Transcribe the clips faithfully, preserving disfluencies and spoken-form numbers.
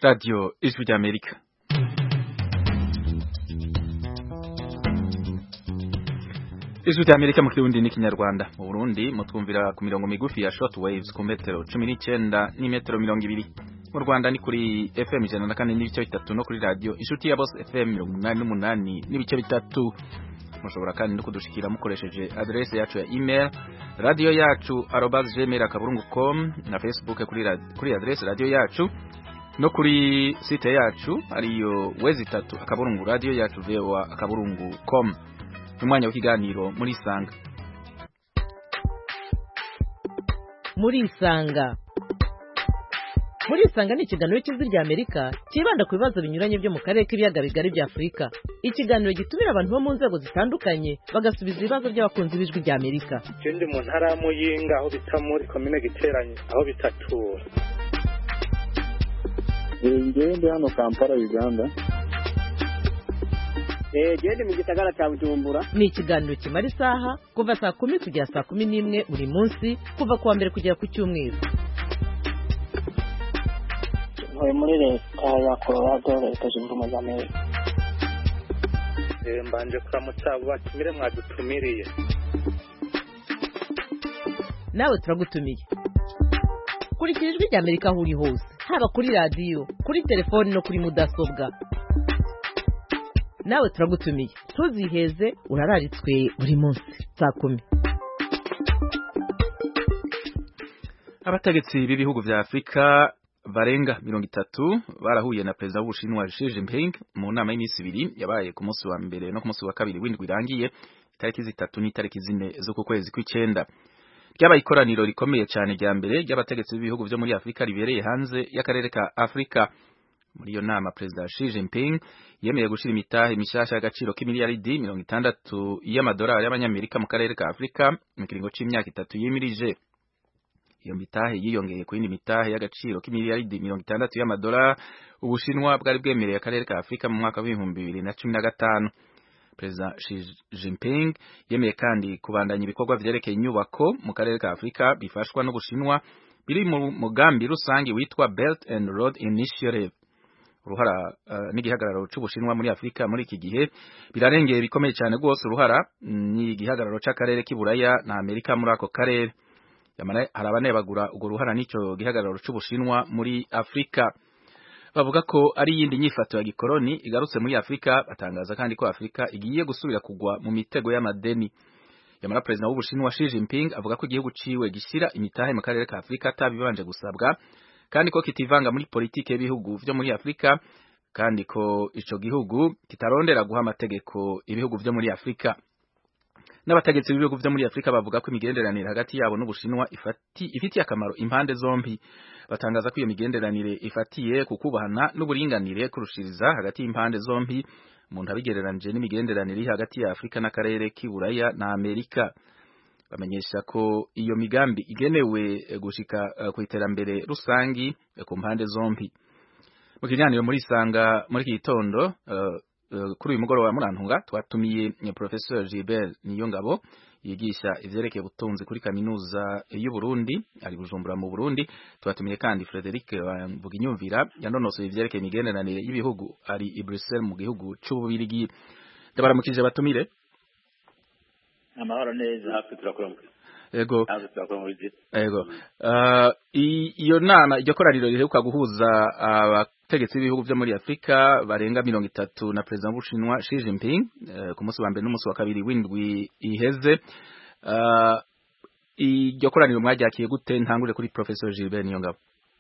Radio Ijwi ry'Amerika. Ijwi ry'Amerika mu Kirundi n'Ikinyarwanda. Mu Burundi mutwumvira ku mirongo migufi ya short waves ku metero cumi n'icenda n'imetero mirongo ibiri. Mu Rwanda ni kuri F M ijana na kane n'ibice bitatu no kuri radio Inshuti ya Bose F M mirongo umunani n'umunani n'ibice bitatu. Mushobora kandi no kudushikira mukoresheje adresse yacu ya email radio yacu arobase gmail akaburungu com na Facebook kuri kuri adresse radio yacu no kuri site yacu ariyo wezi tatu akaburungu radio yacu vewa akaburungu com. Umwanya w'ikiganiro muri Sanga. Muri Sanga. Muri Sanga ni ikiganiro cy'Ijwi ry'Amerika kibanda ku bibazo binyuranye byo mu karere k'ibiyaga bigari bya Afrika. Ikiganiro gitumira abantu bo mu nzego zitandukanye bagasubiza ibibazo by'abakunzi b'Ijwi ry'Amerika. Ikindi mu ntara ya Muyinga aho bita muri commune Giteranye aho bitatura. Ngende hano Kampala Uganda. Eh gende mu gisagara cya Bujumbura. Ni ikiganiro kimara isaha kuva saa kumi kugera saa kumi n'imwe buri munsi kuva kuwa mbere kugera ku cyumweru. Ntuye muri leta ya Colorado leta zunze ubumwe za Amerika. Eh mbanje kuramutsa abo batumire mwadutumiriye. Nawe turagutumiye. Kurikira Ijwi ry'Amerika aho uri hose, haba kuri radio, kuri telefone no kuri mudasobwa. Nawe turagutumiye. Tuziheze urararitswe buri munsi saa kumi. Abategetsi b'ibihugu vya Afrika barenga mirongo itatu barahuye na Perezida w'Ubushinwa Xi Jinping mu nama y'imisi ibiri yabaye ku munsi wa mbere no ku munsi wa kabiri w'indwi irangiye itariki zitatu n'itariki zine z'uku kwezi kw'icenda. Ryabaye ikoraniro rikomeye cyane rya mbere ry'abategetsi b'ibihugu vyo muri Afrika ribereye hanze y'akarere ka Afrika. Muri iyo nama Perezida Xi Jinping yemeye gushira imitahe mishasha y'agaciro k'imiliyaridi mirongo itandatu y'amadolari y'abanyamerika mu karere ka Afrika mu kiringo c'imyaka itatu yimirije. Iyo mitahe yiyongeye ku yindi mitahe y'agaciro k'imiliyaridi mirongo itandatu y'amadolari Ubushinwa bwari bwemereye akarere ka Afrika mu mwaka w'ibihumbi bibiri na cumi na gatanu. Perezida Xi Jinping yemeye kandi kubandanya ibikorwa vyerekeye inyubako mu karere ka Afrika bifashwa n'Ubushinwa biri mu mugambi rusangi witwa Belt and Road Initiative. Uruhara uh, n'igihagararo c'Ubushinwa muri Afrika muri iki gihe birarengeye bikomeye cyane rwose uruhara ni igihagararo c'akarere k'Iburaya na Amerika muri ako karere. Yamara harabane bagura ugo ruhara n'ico gihagararo c'Ubushinwa muri Afrika. Bavuga ko ari yindi nyifato ya gikoroni igarutse muri Afrika, batangaza kandi ko Afrika igiye gusubira kugwa mu mitego y'amadeni. Yamara Perezida w'Ubushinwa Xi Jinping avuga ko igihugu ciwe gishira imitahe mu karere ka Afrika atabibanje gusabwa kandi ko kitivanga muri politike y'ibihugu vyo muri Afrika kandi ko ico gihugu kitarondera guha amategeko ibihugu vyo muri Afrika. N'abategetsi b'ibihugu vyo muri Afrika bavuga ko imigenderanire hagati yabo n'Ubushinwa ifati ifitiye akamaro impande zombi. Batangaza ko iyo migenderanire ifatiye kukubahana n'uburinganire kurushiriza hagati y'impande zombi umuntu abigereranije n'imigenderanire hagati ya Afrika n'akarere k'Iburaya na Amerika. Bamenyesha ko iyo migambi igenewe gushika uh, ku iterambere rusangi uh, ku mpande zombi. Mu kiganiro muri Sanga muri gitondo uh, uh, kuri uyu mugoroba murantunga twatumiye Professor Gilbert Niyongabo yigisha ivyerekeye ubutunzi kuri kaminuza y'u Burundi ari Bujumbura mu Burundi. Twatumiye kandi Frederic Mvuginyumvira yanonosoye ivyerekeye imigenderanire y'ibihugu ari i Bruxelles mu gihugu c'Ububirigi. Ndabaramukije batumire. Amahoro neza hafi turakora. Ego. Hafi turakora muri zit. Ego. Uh, iyo nama iryo koraniro riheruka guhuza abategetsi b'ibihugu vyo muri Afrika barenga mirongo itatu na Perezida w'Ubushinwa Xi Jinping uh, ku munsi wa mbere n'umunsi wa kabiri w'indwi iheze. Uh, iryo koraniro mwajyakiye gute? Ntangure kuri Professor Gilbert Niyongabo.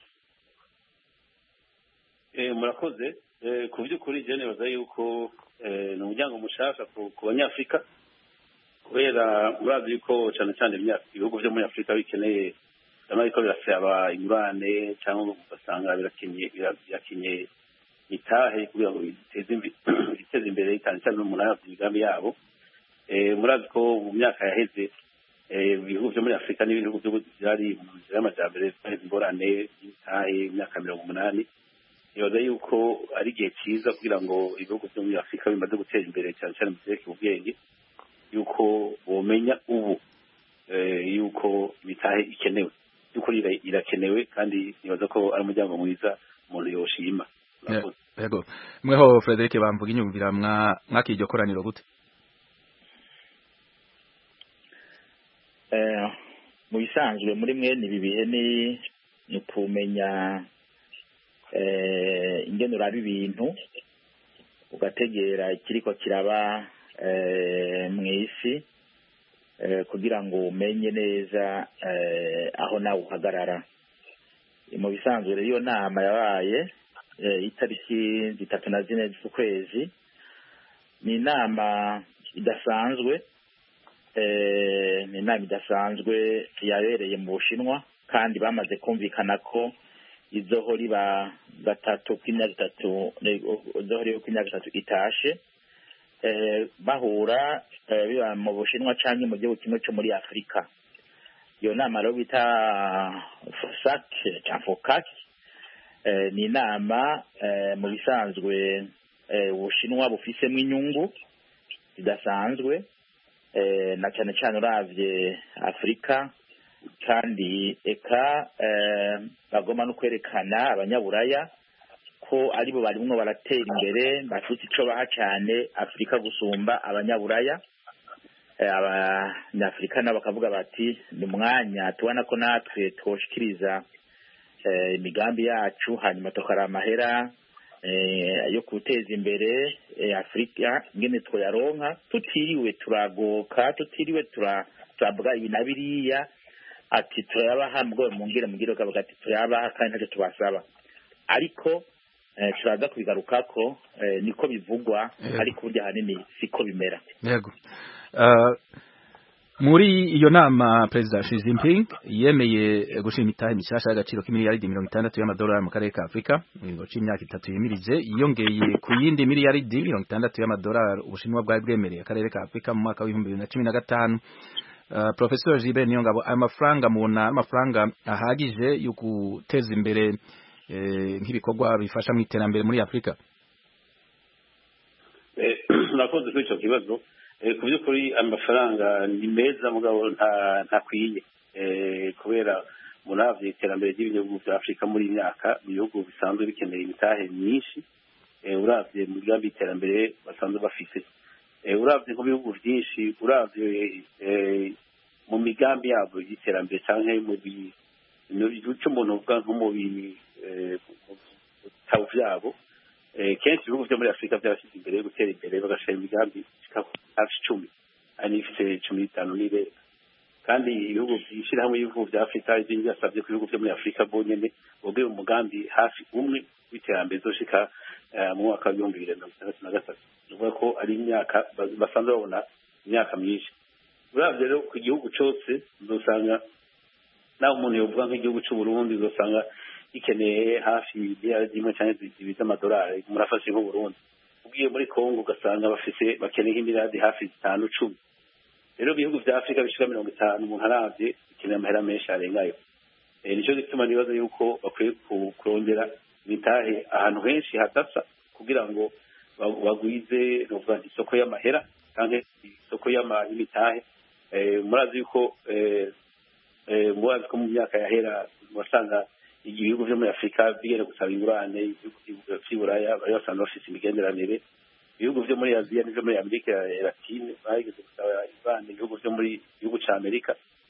Eh murakoze eh ku by'ukuri je nebaza yuko eh no muryango mushasha ku banyafrika kubera murazi yuko cyane cyane ibihugu byo muri Afrika bikeneye ariko birasaba ingurane cyangwa ugasanga birakenye birakenye itahe kugira ngo biteze biteze imbere cyane cyane mu ntara y'imigambi yabo. Eh murazi ko mu myaka yaheze eh ibihugu byo muri Afrika n'ibihugu byo byari mu nzira y'amajambere bari ingurane itahe imyaka mirongo umunani. Yoza yuko ari gihe cyiza kugira ngo ibihugu byo muri Afrika bimaze gutera imbere cyane cyane mu byerekeye ubwenge yuko bomenya ubu eh yuko bitahe ikenewe by'ukuri irakenewe kandi nibaza ko ari umuryango mwiza umuntu yoshima. Yego mweho Frederic bamvuga inyumvira mwa mwakiryo koraniro gute? eh mu bisanzwe muri mwene ibi bihe ni ni kumenya eh ingene urabi ibintu ugategera ikiriko kiraba eh mwisi eh kugira ngo umenye neza eh aho nawe uhagarara. Mu bisanzwe rero iyo nama yabaye itariki zitatu na zine z'ukwezi ni inama idasanzwe eh ni inama idasanzwe yabereye mu Bushinwa kandi bamaze kumvikana ko izohora iba gatatu k'imyaka itatu izohora k'imyaka itatu itashe eh bahura biba mu Bushinwa canke mu gihugu kimwe cyo muri Afrika. Iyo nama rero bita FOSAC cyangwa FOCAC eh ni inama eh mu bisanzwe eh Ubushinwa bufisemo inyungu zidasanzwe eh na cyane cyane uravye Afrika kandi eka eh bagoma no kwerekana abanyaburaya ko aribo barimwo baratera imbere bafite ico baha cyane Afrika gusumba abanyaburaya. Abanyafrika nabo bakavuga bati ni mwanya tubona ko natwe twoshikiriza imigambi yacu hanyuma tukara amahera yo guteza imbere Afrika ngene twoyaronka tutiriwe turagoka tutiriwe turabwa ibinabiriya ati turayabaha mugwe mungire mungire kavuga ati turayabaha kandi ntacyo tubasaba ariko turaza kubigarukako niko bivugwa ariko burya hanini siko bimera. Yego Uh, muri iyo nama President Xi Jinping yemeye gushima itahe mishasha y'agaciro k'imiliyaridi mirongo itandatu y'amadolari mu karere ka Afrika ngo c'imyaka itatu yimirije yiyongeye ku yindi miliyaridi mirongo itandatu y'amadolari Ubushinwa bwari bwemereye akarere ka Afrika mu mwaka w'ibihumbi bibiri na cumi na gatanu. Uh, Professor Gilbert Niyongabo amafaranga muna amafaranga ahagije yo guteza imbere eh, nk'ibikorwa bifasha mu iterambere muri Afrika. Eh nakoze kwico kibazo ku by'ukuri amafaranga ni meza mugabo nta ntakwiye eh kubera muravye iterambere ry'ibihugu bya Afrika muri imyaka ibihugu bisanzwe bikeneye imitahe myinshi eh uravye mu migambi iterambere basanzwe bafise eh uravye ku bihugu byinshi uravye eh mu migambi yabo y'iterambere canke mu bihugu umuntu uvuga nko mu bitabo vyabo eh kenshi ibihugu byo muri Afrika byarashyize imbere gutera imbere bagashira imigambi hafi icumi ari ifite cumi n'itanu n'ibere kandi ibihugu byishira hamwe y'ibihugu bya Afrika izindi yasabye ku bihugu byo muri Afrika bonyene bogeye umugambi hafi umwe w'iterambere zoshika mu mwaka w'ibihumbi bibiri na mirongo itandatu na gatatu uvuga ko ari imyaka basanzwe babona imyaka myinshi. Uravye rero ku gihugu cyose uzosanga naho umuntu yovuga nk'igihugu cy'u Burundi uzosanga ikeneye hafi miliyari imwe cyangwa zibiri z'amadolari murafashe nk'u Burundi. Ugiye muri Kongo ugasanga bafise bakeneye imiliyari hafi zitanu cumi. Rero ibihugu bya Afrika bishika mirongo itanu umuntu aravye ikeneye amahera menshi arengayo. Eh nico gituma nibaza yuko bakwiye kurondera imitahe ahantu henshi hadasa kugira ngo bagwize novuga isoko y'amahera canke isoko y'imitahe. Eh murazi yuko eh eh murazi ko mu myaka yahera wasanga ibihugu byo muri Afrika bigera gusaba ingurane ibihugu by'Iburaya bari basanzwe bafite imigenderanire ibihugu byo muri Aziya n'ibyo muri Amerika Latine bageze gusaba ingurane ibihugu byo muri igihugu ca Amerika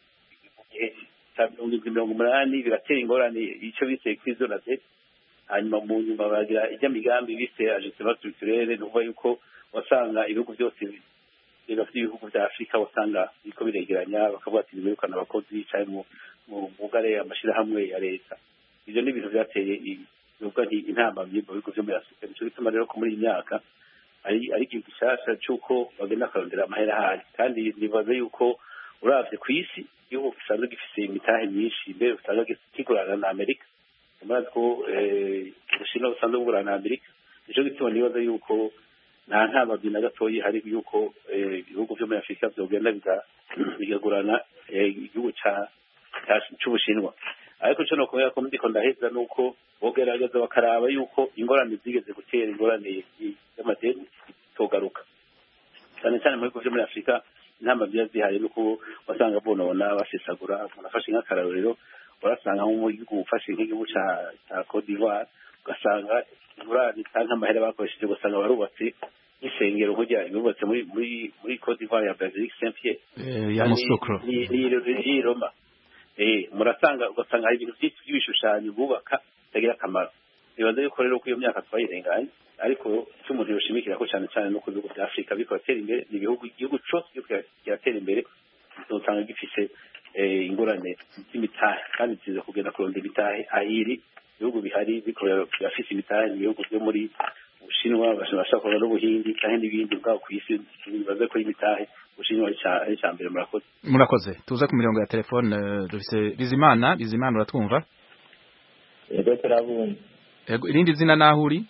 mirongo umunani biratera ingorane icyo bise kwizo na dette hanyuma mu nyuma bagira ijya migambi bise ajustement structurel n'uko yuko wasanga ibihugu byose biga by'ibihugu bya Afrika wasanga biko biregeranya bakavuga ati birukana abakozi bicaye mu mugare amashirahamwe ya leta. Ivyo ni ibintu byateye ivuga nti intamba mu bihugu byo muri Afrika nico gituma rero ko muri imyaka ari ari ikintu gishasha cyuko bagenda karondera amahera ahari kandi nibaze yuko uravye ku isi igihugu gisanzwe gifise imitahe myinshi mbere usanga kigurana na Amerika amaze ko Ubushinwa busanzwe bugurana na Amerika nico gituma nibaze yuko nta ntamba na gatoyi hari yuko ibihugu byo muri Afrika byogenda bigagurana igihugu ca cy'Ubushinwa. Ariko cyo no kubera ko ndiko ndaheza nuko bogerageza bakaraba yuko ingorane zigeze gutera ingorane y'amadeni togaruka cyane cyane mu bihugu byo muri Afrika intamba bya zihari nuko wasanga bonona basesagura munafashe nk'akararero urasanga nko mu gihugu ufashe nk'igihugu cya Cote d'Ivoire ugasanga ingurane cyangwa amahera bakoresheje ugasanga barubatse nk'isengero nk'ujya yubatse muri muri muri Cote d'Ivoire ya Basilique Saint-Pierre ya Musokro ni Roma eh murasanga ugasanga hari ibintu byinshi by'ibishushanyo bubaka bitagira akamaro bibaza yuko rero ko iyo myaka twayirenganye ariko cy'umuntu yoshimikira ko cyane cyane no ku bihugu bya Afrika bikotera imbere ibihugu igihugu cyose kiratera imbere uzosanga gifise ingorane z'imitahe kandi ziza kugenda kurondera imitahe ahiri ibihugu bihari bikorera byafise imitahe ibihugu byo muri Bushinwa bashaka kubona n'ubuhindi kandi n'ibindi bwabo ku isi bibaze ko imitahe Bushinwa ari cya mbere murakoze murakoze tuza ku mirongo ya telefone dufise Bizimana Bizimana uratwumva yego turabumva yego irindi zina naho uri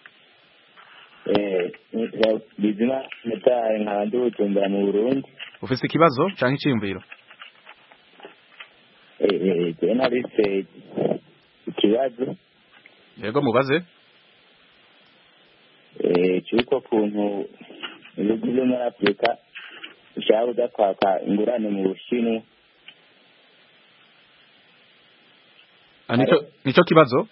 eh Bizimana metaye nkandi utumba mu Burundi ufise ikibazo canke iciyumviro eh eh tena bise ikibazo yego mubaze eh cyuko kuntu ibihugu byo muri Afrika bishaka kwaka ingurane mu Bushinwa Nico nico kibazo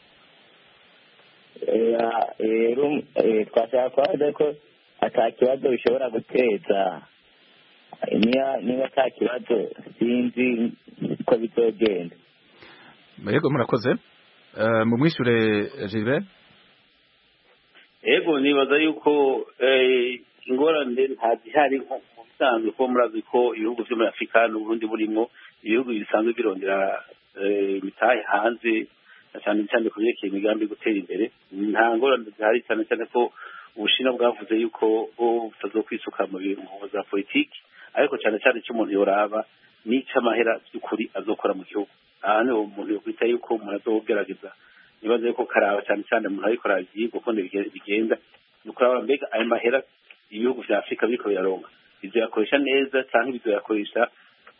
eh eh twashaka kwaza ko atakibazo bishobora guteza niya niba atakibazo sinzi ko bitogenda yego murakoze mu mwishure Gilbert ego nibaza yuko ingorane ntazihari nko mu bisanzwe ko murazi ko ibihugu byo muri Afrika n'ubundi burimo ibihugu bisanzwe birondera imitahe hanze cyane cyane ku byerekeye imigambi gutera imbere nta ngorane zihari cyane cyane ko Ubushinwa bwavuze yuko butazokwisuka mu bintu za politiki ariko cyane cyane icyo umuntu yoraba n'icamahera by'ukuri azokora mu gihugu aha niho umuntu yokwita yuko umuntu azogerageza nibaze yuko karaba cyane cyane umuntu ariko arabyigwa uko bigenda ni ukuraba mbega ayo mahera ibihugu vya Afrika biriko biraronka bizoyakoresha neza cyangwa bizoyakoresha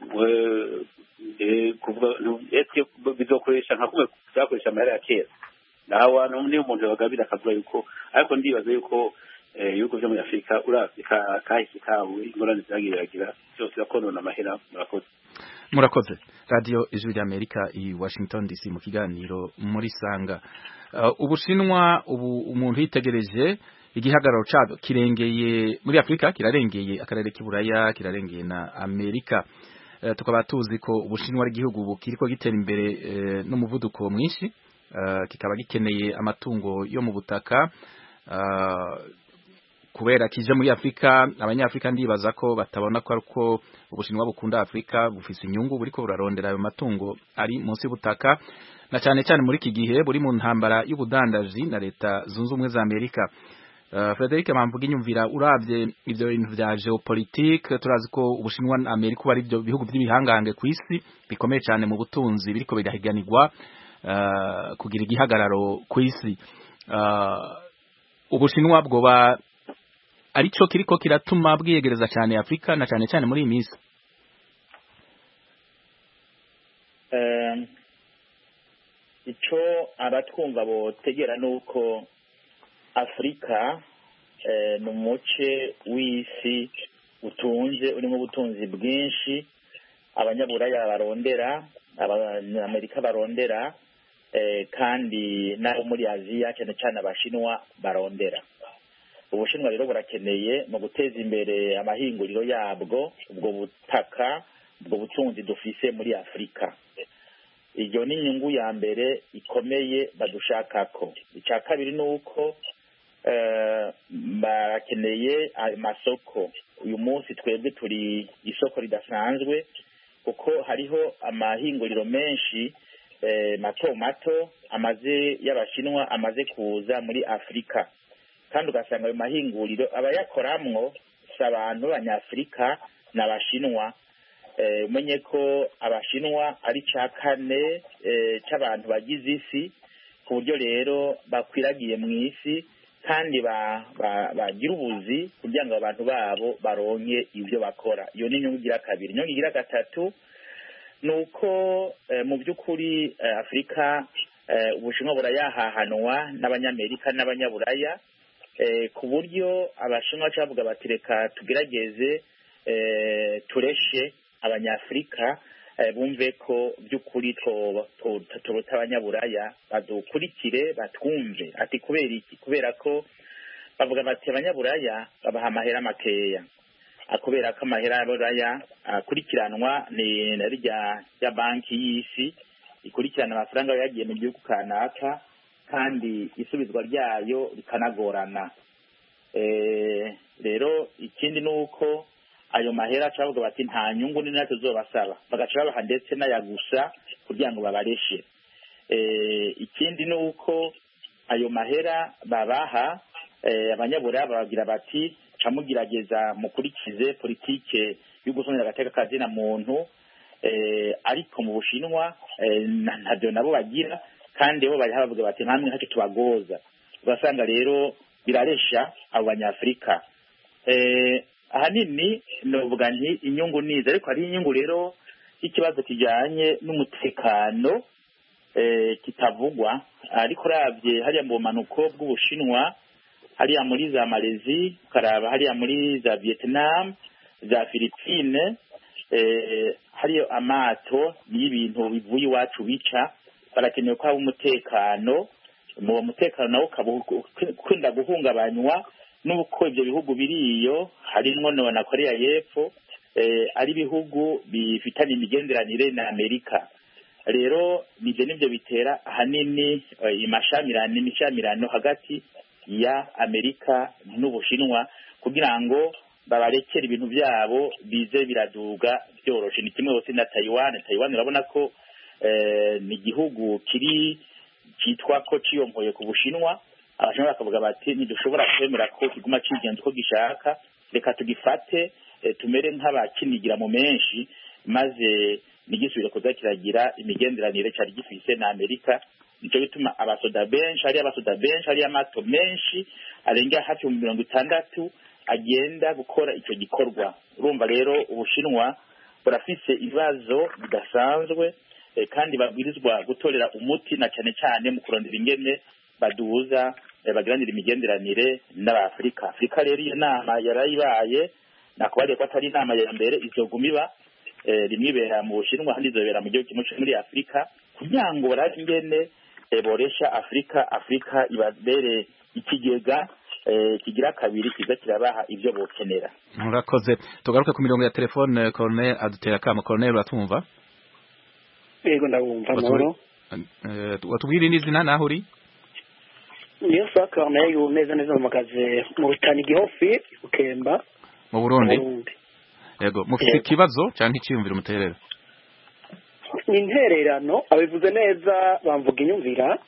kuvuga bizokoresha nka kumwe byakoresha amahera ya kera naho hano niyo umuntu yabagabira akavuga yuko ariko ndibaza yuko ibihugu byo muri Afrika urafika kahise kawe ingorane zagiragira cyose yakonona amahera murakoze murakoze radio ijwi rya Amerika i Washington D C mu kiganiro muri sanga Ubushinwa ubu umuntu yitegereje igihagararo cabo kirengeye muri Afrika kirarengeye akarere k'iburaya kirarengeye na Amerika uh, tukaba tuzi ko Ubushinwa ari igihugu kiriko gitera imbere uh, n'umuvuduko mwinshi uh, kikaba gikeneye amatungo yo mu butaka uh, kubera kije muri Afrika abanyafrika ndibaza ko batabona ko ariko Ubushinwa bukunda Afrika bufise inyungu buriko burarondera ayo matungo ari munsi y'ubutaka na cyane cyane muri iki gihe buri mu ntambara y'ubudandaji na leta zunze ubumwe za Amerika. Uh, Frederic Mamvuga inyumvira uravye ivyo bintu vya geopolitique turazi ko Ubushinwa na Amerika bari byo bihugu by'ibihangange ku isi bikomeye cyane mu butunzi biriko birahiganirwa uh, kugira igihagararo ku isi. Uh, Ubushinwa bwo ba arico kiriko kiratuma bwiyegereza cyane Afrika na cyane cyane muri iyi minsi. Um, ico abatwumva botegera nuko Afrika eh, ni umuce w'isi utunze urimo ubutunzi bwinshi abanyaburaya barondera abanyamerika barondera eh, kandi nabo muri Aziya cyane cyane abashinwa barondera. Ubushinwa rero burakeneye mu guteza imbere amahinguriro yabwo ubwo butaka ubwo butunzi dufise muri Afrika. Iyo ni inyungu ya mbere ikomeye badushakako. Icya kabiri nuko Uh, barakeneye amasoko. Uyu munsi twebwe turi isoko ridasanzwe kuko hariho amahinguriro menshi eh, mato mato amaze y'abashinwa amaze kuza muri Afrika kandi ugasanga ayo mahinguriro abayakoramwo si abantu b'Abanyafrika n'abashinwa. Eh, umenye ko abashinwa ari ca kane eh, c'abantu bagize isi ku buryo rero bakwiragiye mu isi kandi bagira ubuzi kugira ngo abantu babo baronke ibyo bakora. Iyo ni inyungu igira kabiri. Inyungu igira gatatu ni uko mu by'ukuri Afrika Ubushinwa burayahahanwa n'abanyamerika n'abanyaburaya ku buryo abashinwa bavuga bati reka tugerageze tureshe abanyafrika bumve ko by'ukuri turuta abanyaburaya badukurikire batwumve ati kubera iki kubera ko bavuga bati abanyaburaya babaha amahera makeya kubera ko amahera y'aburaya akurikiranwa ni rya ya banki y'isi ikurikirana amafaranga yagiye mu gihugu kanaka kandi isubizwa ryayo rikanagorana rero ikindi ni uko ayo mahera cavuga bati nta nyungu ni natwe zobasaba bagaca babaha ndetse n'ayagusa kugira ngo babareshe ikindi ni uko ayo mahera babaha abanyaburaya babagira bati camugerageza mukurikize politike yo gusonera agateka kazina muntu ariko mu Bushinwa ntavyo nabo bagira kandi bo bari bavuga bati ntamwe ntacyo tubagoza ugasanga rero biraresha abo banyafrika ahanini novuga nti inyungu niza ariko hari inyungu rero ikibazo kijanye n'umutekano kitavugwa ariko ravye hariya mu bumanuko bw'Ubushinwa hariya muri za Malezi karaba hariya muri za Vietnam za Philippines hariyo amato y'ibintu bivuye iwacu bica barakenewe ko haba umutekano mu mutekano nawo ukunda guhungabanywa nuko ibyo bihugu biriyo harimwo na Korea y'Epfo ari bihugu bifitanye imigenderanire na Amerika rero nivyo nivyo bitera ahanini imashamirano imishamirano hagati ya Amerika n'Ubushinwa kugira ngo babarekera ibintu byabo bize biraduga byoroshe ni kimwe hose na Taiwan Taiwan urabona ko ni igihugu kiri cyitwa ko ciyompoye ku Bushinwa abashobora bakavuga bati ntidushobora kwemera ko kiguma cigenza uko gishaka reka tugifate tumere nk'abakinigira mu menshi maze nigisubire kuza kiragira imigenderanire cyari gifise na Amerika nico bituma abasoda benshi ari abasoda benshi ari amato menshi arenga hafi mu mirongo itandatu agenda gukora icyo gikorwa urumva rero Ubushinwa burafise ibibazo bidasanzwe kandi babwirizwa gutorera umuti na cyane cyane mu kurondera ingene baduza bagiranira imigenderanire n'Abafrika Afrika rero iyo nama yarayibaye nakubariye ko atari inama ya mbere izogumiba rimwe ibera mu Bushinwa handi izobera mu gihugu kimwe muri Afrika kugira ngo baraje ingene boresha Afrika Afrika ibabere ikigega kigira kabiri kiza kirabaha ivyo bokenera murakoze tugaruke ku mirongo ya telefone Colonel adutera kama Colonel batumva yego ndabumva moro watubwira n'izina naho uri niyo sa Colonel yo neza neza mu makaze mu bitani gihofi ukemba mu Burundi yego mufite ikibazo cyangwa ikiyumvira umuterera ni intererano abivuze neza bamvuga inyumvira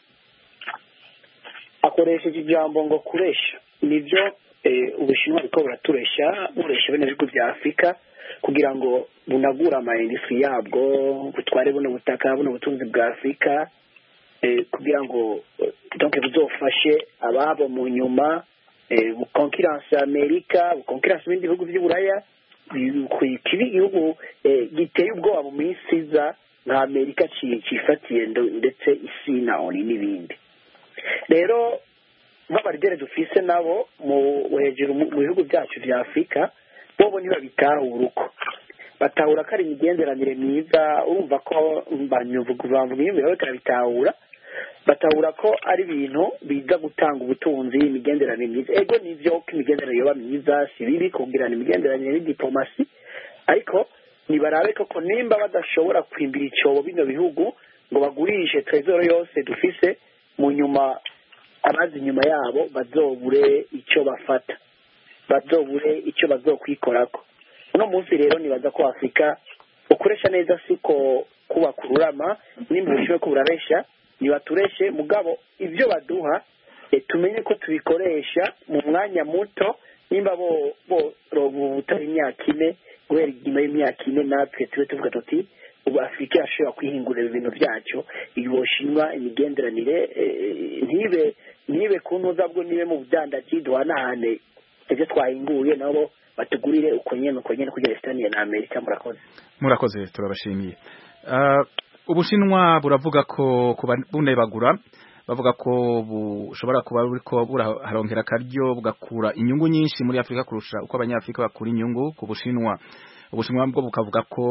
akoresheje ijambo ngo kuresha nivyo Ubushinwa biko buraturesha buresha bene bihugu bya Afrika kugira ngo bunagura ama industry yabwo butware buno butaka buno butunzi bwa Afrika kugira ngo donc bizofashe ababo mu nyuma bu concurrence Amerika bu concurrence bindi bihugu by'Uburaya kibi igihugu giteye ubwoba mu minsi za nka Amerika cifatiye ndetse isi na oni n'ibindi rero nk'abaridere dufise nabo mu hejuru mu bihugu byacu vya Afrika bobo niba bitahura uko batahura ko ari imigenderanire myiza urumva ko mbanyuvuga bamvuga iyo bibaye kabitahura batahura ko ari ibintu biza gutanga ubutunzi imigenderanire myiza ego nivyo ko imigenderanire yoba myiza si bibi kugirana imigenderanire n'idiplomasi ariko nibarabe ko nimba badashobora kwimbira icobo bino bihugu ngo bagurishe trezoro yose dufise mu nyuma abazi inyuma yabo bazobure icyo bafata bazobure icyo bazokwikorako uno munsi rero nibaza ko Afrika ukoresha neza siko kuba kururama nimba ushoboye kuburaresha nibatureshe mugabo ivyo baduha e, tumenye ko tubikoresha mu mwanya muto nimba bo bo robutari imyaka ine guhera inyuma y'imyaka ine natwe tube tuvuga tuti ubu Afrika yashobora kwihingurira ibintu byacyo Ubushinwa imigenderanire ntibe nibe kunoza bwo nibe mu budandaji duhanahane ivyo twahinguye nabo batugurire uko nyene uko nyene kugira Estania na Amerika murakoze murakoze turabashimiye uh, Ubushinwa buravuga ko kubune bagura bavuga ko bushobora kuba buriko buraharongera karyo bugakura inyungu nyinshi muri Afrika kurusha uko abanyafrika bakura inyungu ku Bushinwa Ubushinwa bwo bukavuga ko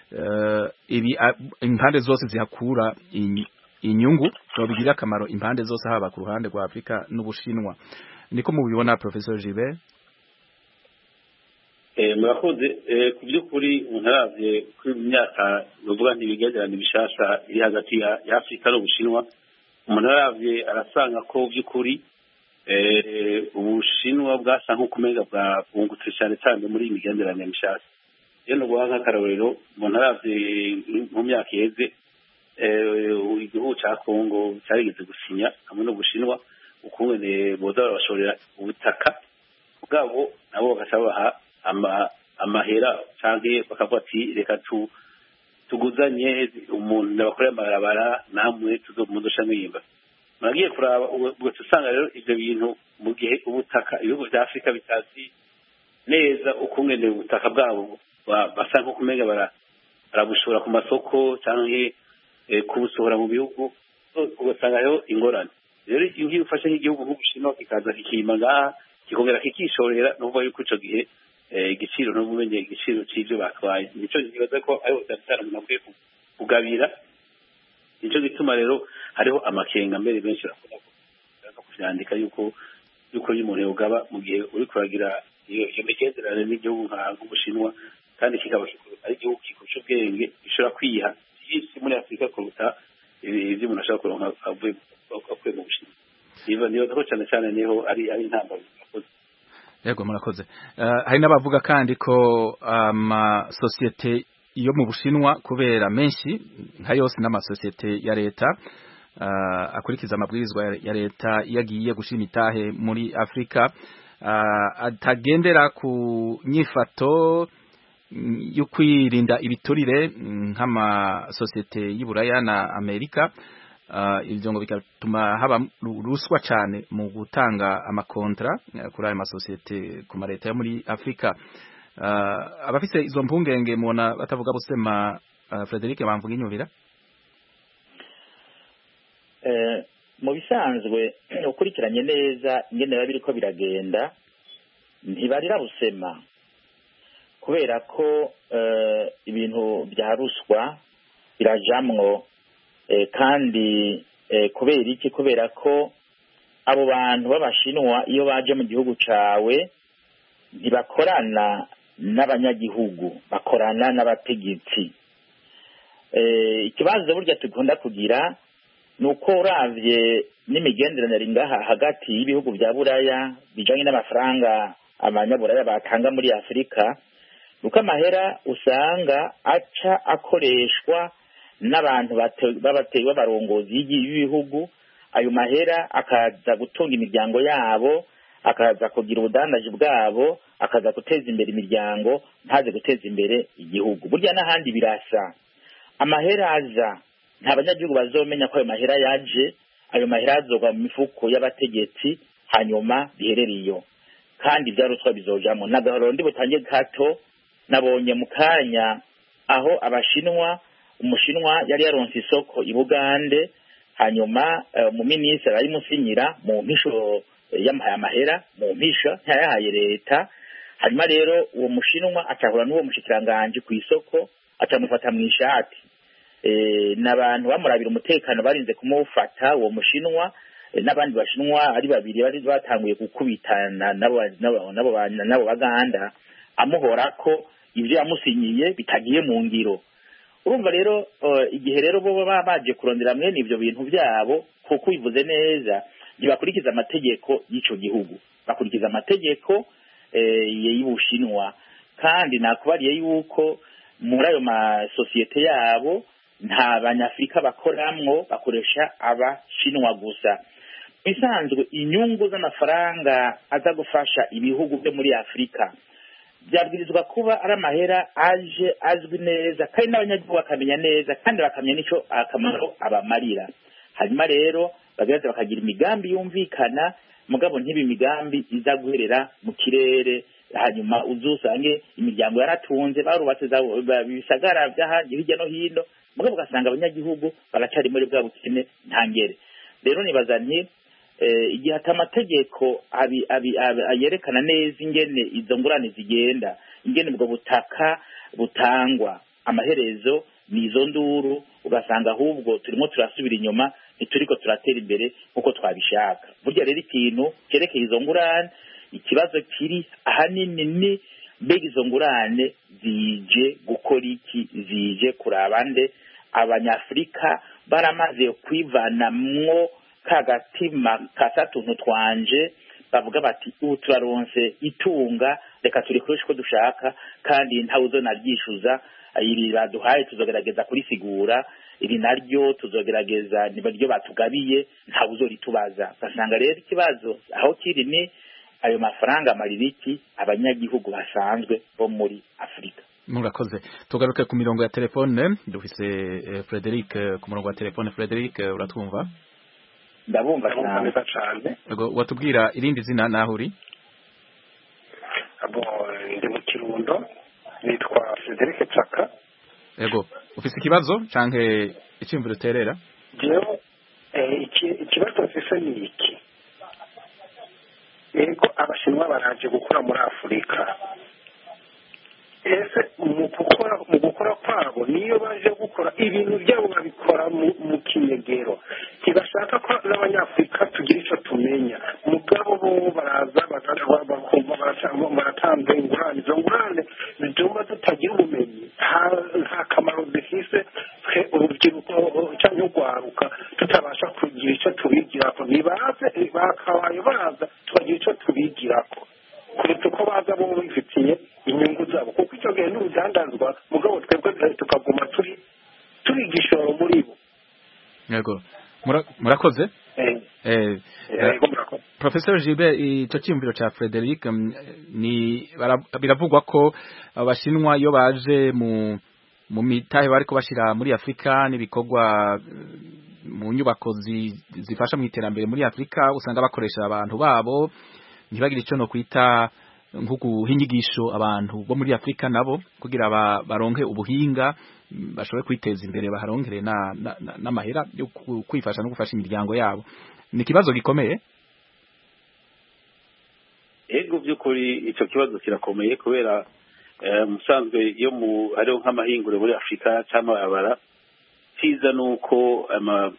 uh, ibi uh, impande zose zihakura inyungu so bigira akamaro impande zose haba ku ruhande rwa Afrika n'Ubushinwa niko mubibona Professor Gilbert eh murakoze eh kubyukuri untaravye kuri myaka novuga ntibigegerana bishasha iri hagati ya Afrika n'Ubushinwa umuntu arasanga ko byukuri eh Ubushinwa bwasa nko kumenga bwa bungutse cyane cyane muri imigenderanire mishasha yeno guhanga karorero umuntu aravye mu myaka yeze eh igihugu ca Kongo cyarigeze gusinya hamwe n'Ubushinwa ukungene boza barashorera ubutaka bwabo nabo bagasabaha ama amahera canke bakavuga ati reka tu tuguzanye umuntu nabakorera amabarabara namwe tuzomudusha mwimba muragiye kuraba ubwo tusanga rero ivyo bintu mu gihe ubutaka ibihugu vya Afrika bitazi neza ukungene ubutaka bwabo basa nko kumenga bara barabushora ku masoko canke kubusohora mu bihugu ugasanga rero ingorane rero ingiye ufashe nk'igihugu nk'Ubushinwa kikaza kikima ngaha kikongera kikishorera n'uvuga yuko ico gihe igiciro no bumenye igiciro cy'ibyo batwaye nico nibaza ko ayo cyatara mu nakwe kugabira nico gituma rero hariho amakenga mbere benshi bakunda kuvyandika yuko yuko y'umuntu yogaba mu gihe uri kuragira iyo migenderanire n'igihugu nk'Ubushinwa kandi kikaba ari igihugu kikurusha ubwenge gishobora kwiha byinshi muri Afrika kuruta ibyo umuntu ashaka kuronka avuye avuye mu Bushinwa niba niyo ko cyane cyane niho ari ari intambwe. Yego murakoze uh, hari n'abavuga kandi ko ama um, societe yo mu Bushinwa kubera menshi nka yose n'amasosiyete ya leta uh, akurikiza amabwirizwa ya leta yagiye gushima itahe muri Afrika uh, atagendera ku nyifato yo kwirinda ibiturire nk'ama societe y'Iburaya na Amerika. Uh, ibyo ngo bigatuma haba ruswa cyane mu gutanga amakontra uh, kuri ayo masosiyete ku mareta yo muri Afrika. Uh, abafise izo mpungenge mubona batavuga busema uh, Frederic bamvuga inyubira eh mu bisanzwe ukurikiranye neza ingene biba biriko biragenda ntibarira busema kubera ko uh, ibintu bya ruswa birajamwo Eh, kandi eh, kubera iki kubera ko abo bantu b'Abashinwa iyo baje mu gihugu cawe ntibakorana n'abanyagihugu bakorana n'abategetsi. Eh, ikibazo burya tugomba kugira nuko uravye n'imigenderanire ngaha hagati y'ibihugu bya Buraya bijanye n'amafaranga abanyaburaya batanga muri Afrika nuko amahera usanga aca akoreshwa n'abantu babateye b'abarongozi y'ibihugu ayo mahera akaza gutunga imiryango yabo akaza kugira ubudandaji bwabo akaza guteza imbere imiryango ntaze guteza imbere igihugu burya n'ahandi birasa amahera aza nta banyagihugu bazomenya ko ayo mahera yaje ayo mahera azogwa mu mifuko y'abategetsi hanyuma bihereriyo kandi byaruswa bizojamo nagahoro ndi butangiye gato nabonye mu kanya aho Abashinwa Umushinwa yari yaronse isoko i Bugande hanyuma uh, mu minisitiri ari musinyira mu mpisho y'amahaye amahera mu mpisho ntayahaye leta hanyuma rero uwo Mushinwa acahura n'uwo mushikiranganje ku isoko acamufata mu ishati eh nabantu bamurabira umutekano barinze kumufata uwo Mushinwa e, n'abandi Bashinwa ari babiri bari batanguye gukubitana nabo nabo nabo nabo baganda amuhora ko ivyo yamusinyiye bitagiye mu ngiro. Urumva rero uh, igihe rero bo babaje kurondera mwene ivyo bintu byabo kuko bivuze neza ntibakurikiza amategeko y'ico gihugu bakurikiza amategeko eh y'Ubushinwa kandi nakubariye yuko muri ayo ma societe yabo nta banyafrika bakoramwo bakoresha Abashinwa gusa bisanzwe inyungu z'amafaranga aza gufasha ibihugu byo muri Afrika byabwirizwa kuba ari amahera aje azwi neza kandi n'abanyagihugu bakamenya neza kandi bakamenya nico akamaro abamarira hanyuma rero bagaza bakagira imigambi yumvikana mugabo ntibi imigambi iza guherera mu kirere hanyuma uzusange imiryango yaratunze barubatse bisagara byahandi hirya no hino mugabo ugasanga abanyagihugu baracari muri bwa bukene ntangere rero nibaza nti igihe atamategeko abi abi ayerekana neza ingene izo ngurane zigenda ingene ubwo butaka butangwa amaherezo ni izo nduru ugasanga ahubwo turimo turasubira inyuma ntituriko turatera imbere nk'uko twabishaka. Burya rero ikintu cyerekeye izo ngurane, ikibazo kiri ahanini ni mbega izo ngurane zije gukora iki, zije kuraba nde. Abanyafurika baramaze kwivanamwo kagatima kasatuntu twanje, bavuga bati ubu turaronse itunga, reka turikoreshe uko dushaka kandi ntawe uzonaryishuza, iri baduhaye tuzogerageza kurisigura, iri naryo tuzogerageza nibaryo batugabiye, ntawe uzoritubaza. Basanga rero ikibazo aho kiri ni ayo mafaranga maririki abanyagihugu basanzwe bo muri Afrika. Murakoze. Tugaruke ku mirongo ya telefone, dufise eh, Frederic ku murongo wa telefone. Frederic, uratwumva? Ndabumva cyane. Ego, watubwira irindi zina naho uri? Abo ndi mu Kirundo, nitwa Frederic Chaka. Ego, ufise ikibazo canke icyumviro terera? Jewe eh iki ikibazo mfise ni iki. Ego abashinwa baraje gukora muri Afrika. Ese mu gukora mu gukora kwabo niyo baje gukora ibintu byabo babikora mu kinyegero, kibashaka ko n'abanyafrika tugira icyo tumenya. Mugabo bo baraza bakumva baratanze ingurane, izo ngurane zituma tutagira ubumenyi, nta kamaro zifise twe urubyiruko cyangwa urwaruka tutabasha kugira icyo tubigirako. Nibaze bakabaye baza tukagira icyo tubigirako kuruta uko baza bo bifitiye inyungu zabo, kuko icyo gihe n'urudandazwa mugabo twebwe tukaguma turi turi igishoro muri bo. Yego, murakoze. Eh, eh, Professor Gilbert, icyo cyumviro cya Frederic ni biravugwa ko abashinwa iyo baje mu mu mitahe bariko bashira muri Afrika n'ibikorwa mu nyubako zifasha mu iterambere muri Afrika, usanga bakoresha abantu babo ntibagire icyo no kwita nko guhinyigisho abantu bo muri Afrika nabo kugira baronke ubuhinga bashobore kwiteza imbere, baharongere na n'amahera yo kwifasha no gufasha imiryango yabo. Ni kibazo gikomeye. Ego by'ukuri icyo kibazo kirakomeye kubera musanzwe iyo mu ariho nk'amahingure muri Afrika cyangwa abara kiza nuko ama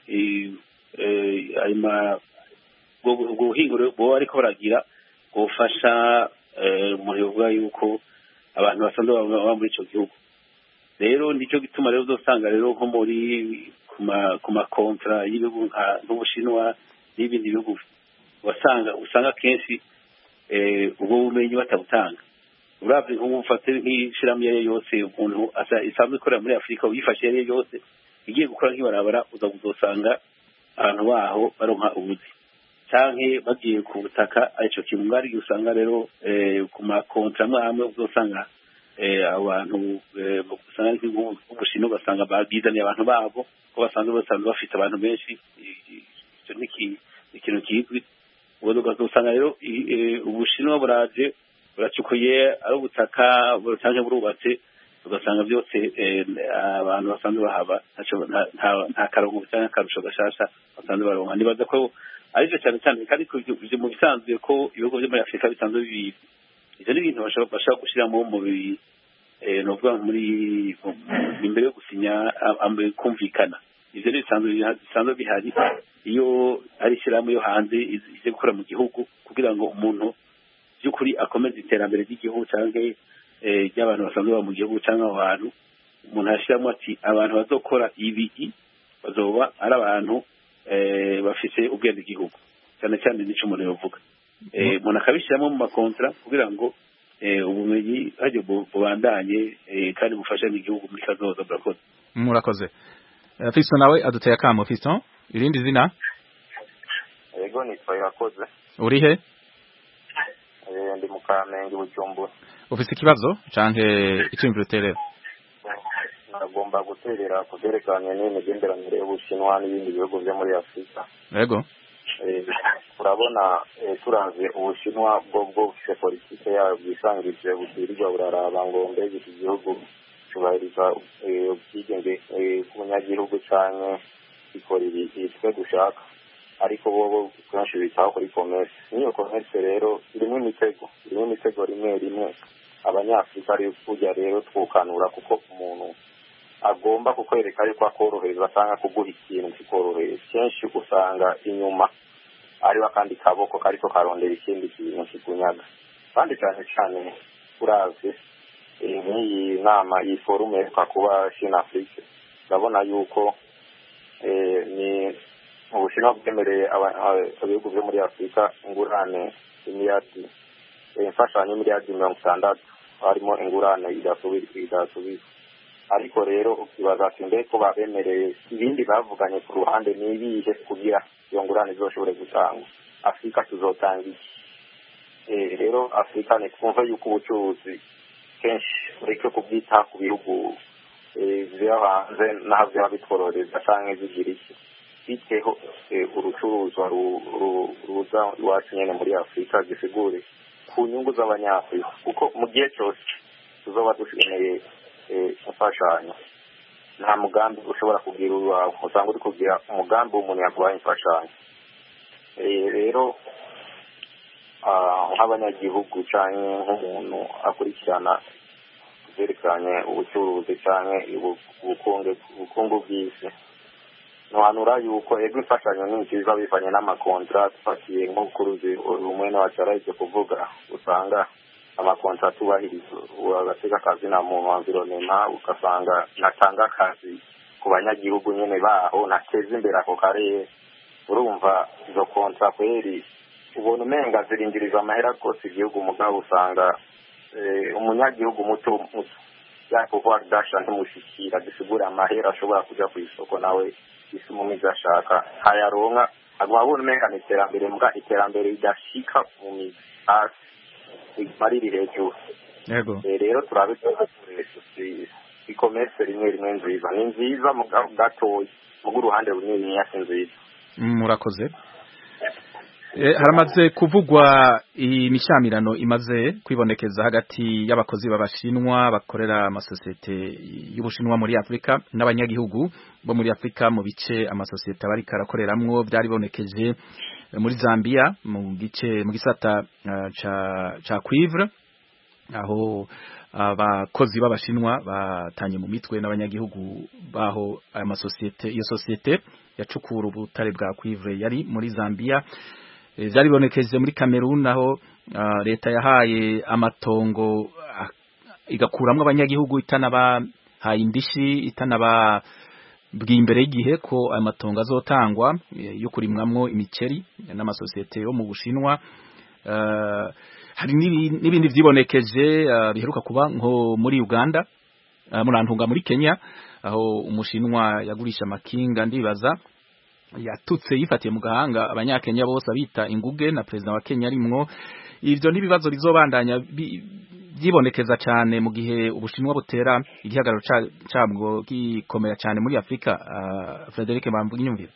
ama guhingure bo ariko baragira gufasha mu bivuga yuko abantu basanzwe baba muri icyo gihugu. Rero nicyo gituma rero uzosanga rero nko muri ku makontra y'ibihugu nk'Ubushinwa n'ibindi bihugu wasanga usanga kenshi ubwo bumenyi batabutanga. Uravye nk'umufate nk'ishirahamwe yari yose umuntu isanzwe ikorera muri Afrika uyifashe yari yose igiye gukora nk'ibarabara uza kuzosanga abantu baho baronka ubuzi canke bagiye ku butaka arico kintu ngari usanga rero ku makontra amwe uzosanga abantu usanga nk'Ubushinwa basanga bagizaniye abantu babo ko basanzwe basanzwe bafite abantu benshi. Icyo ni ikintu kizwi. Ubwo ugasanga rero Ubushinwa buraje buracukuye ari ubutaka cyangwa burubatse, ugasanga byose abantu basanzwe bahaba nta karongo cyangwa akarusho gashasha basanzwe baronka. Nibaza ko arivyo cyane cyane kandi mu bisanzwe ko ibihugu byo muri Afrika bisanzwe bibizi. Ivyo ni ibintu bashaka gushiramo mu novuga muri imbere yo gusinya kumvikana. Ivyo ni bisanzwe bihari iyo ari ishyirahamwe yo hanze ije gukora mu gihugu kugira ngo umuntu by'ukuri akomeze iterambere ry'igihugu cyangwa ry'abantu basanzwe baba mu gihugu cyangwa aho hantu. Umuntu yashyiramo ati abantu bazokora ibi bazoba ari abantu bafite ubwenge igihugu cyane cyane n'icyo umuntu yavuga. Umuntu akabishyiramo mu makontra kugira ngo ubumenyi hajye bubandanye kandi bufashe n'igihugu muri kazoza. Murakoze. Murakoze. Fiston nawe aduteye akamo. Fiston, irindi zina? Ego nitwa Irakoze. Uri he? Eh ndi mu Kamenge Bujumbura. Ufise ikibazo canke icyumviro terera? Nagomba guterera kugerekanye n'imigenderanire y'Ubushinwa n'ibindi bihugu byo muri Afrika. Yego. Eh urabona turanze Ubushinwa bwo bwo bufite politike yabo bwisangije busirirwa buraraba ngo mbege iki gihugu cyubahiriza ubwigenge bw'umunyagihugu cyane ikora ibintu twe dushaka, ariko bo kenshi bitaho kuri commerce. Niyo commerce rero irimo imitego irimo imitego rimwe rimwe abanyafrika ari kujya rero twukanura kuko umuntu agomba kukwereka yuko akorohereza cyangwa kuguha ikintu kikoroheye kenshi usanga inyuma ariho akandi kaboko kariko karondera ikindi kintu kikunyaga kandi cyane cyane uravye nk'iyi nama iyi forume iheruka kuba Chine Afrique ndabona yuko ni ubushinwa bwemereye ibihugu byo muri Afurika ingurane imiliyardi imfashanyo y'imiliyardi mirongo itandatu harimo ingurane idasubira ariko rero ukibaza ati mbe ko babemereye ibindi bavuganye ku ruhande n'ibihe kugira iyo ngurane izoshobore gutangwa Afurika tuzotanga iki rero Afurika ni twumva yuko ubucuruzi kenshi ureke kubwita ku bihugu byo hanze n'aho byaba bitwororeza cyangwa zigira iki biteho urucuruzwa ruza iwacu nyine muri Afurika gisigure ku nyungu z'abanyafurika kuko mu gihe cyose tuzoba dukeneye imfashanyo nta mugambi ushobora kugira uwawe usanga uri kugira umugambi w'umuntu yaguhaye imfashanyo rero nk'abanyagihugu cyangwa nk'umuntu akurikirana byerekanye ubucuruzi cyangwa ubukungu bw'isi ntuhanura yuko ego imfashanyo ni nziza bivanye n'amakontra tufatiye nk'ukuruzi umwe wacu arahise kuvuga usanga amakontra tubahiriza agatega akazi na muntu environnement ugasanga natanga akazi ku banyagihugu nyine baho nateza imbere ako karere urumva izo kontra kweri ubona umenga zirindiriza amahera rwose igihugu mugabo usanga umunyagihugu muto muto yakuvuga dasha ntimushikira gisigura amahera ashobora kujya ku isoko nawe isi mu mizi ashaka hayaronka aguma abona umenga ni iterambere mbwa iterambere ridashika mu mizi hasi mariri hejuru yego rero turabe ikomese rimwe rimwe nziza ni nziza mu gatoya mu uruhande runini yasi nziza murakoze haramaze kuvugwa imishamirano imaze kwibonekeza hagati y'abakozi b'abashinwa bakorera amasosiyete y'ubushinwa muri Afrika n'abanyagihugu bo muri Afrika mu bice amasosiyete bari karakoreramwo byari bonekeje muri Zambia mu gice mu gisata ca ca cuivre aho abakozi b'abashinwa batanye mu mitwe n'abanyagihugu baho amasosiyete iyo sosiyete yacukura ubutare bwa cuivre yari muri Zambia byari bonekeje muri Cameroon aho uh, leta yahaye amatongo uh, igakuramwe abanyagihugu itanaba haye indishi itanaba bw'imbere y'igihe ko ayo matongo azotangwa yo kurimwamwo imiceri n'amasosiyete yo mu Bushinwa uh, hari n'ibindi vyibonekeje uh, biheruka kuba nko muri Uganda uh, murantunga muri Kenya aho umushinwa yagurisha makinga ndibaza yatutse yifatiye mu gahanga abanyakenya bose abita inguge na president wa Kenya arimwo ivyo nibibazo bizobandanya byibonekeza cyane mu gihe ubushinwa butera igihagararo cyabwo gikomera cyane muri Afrika. uh, Frederic Bambunyumvira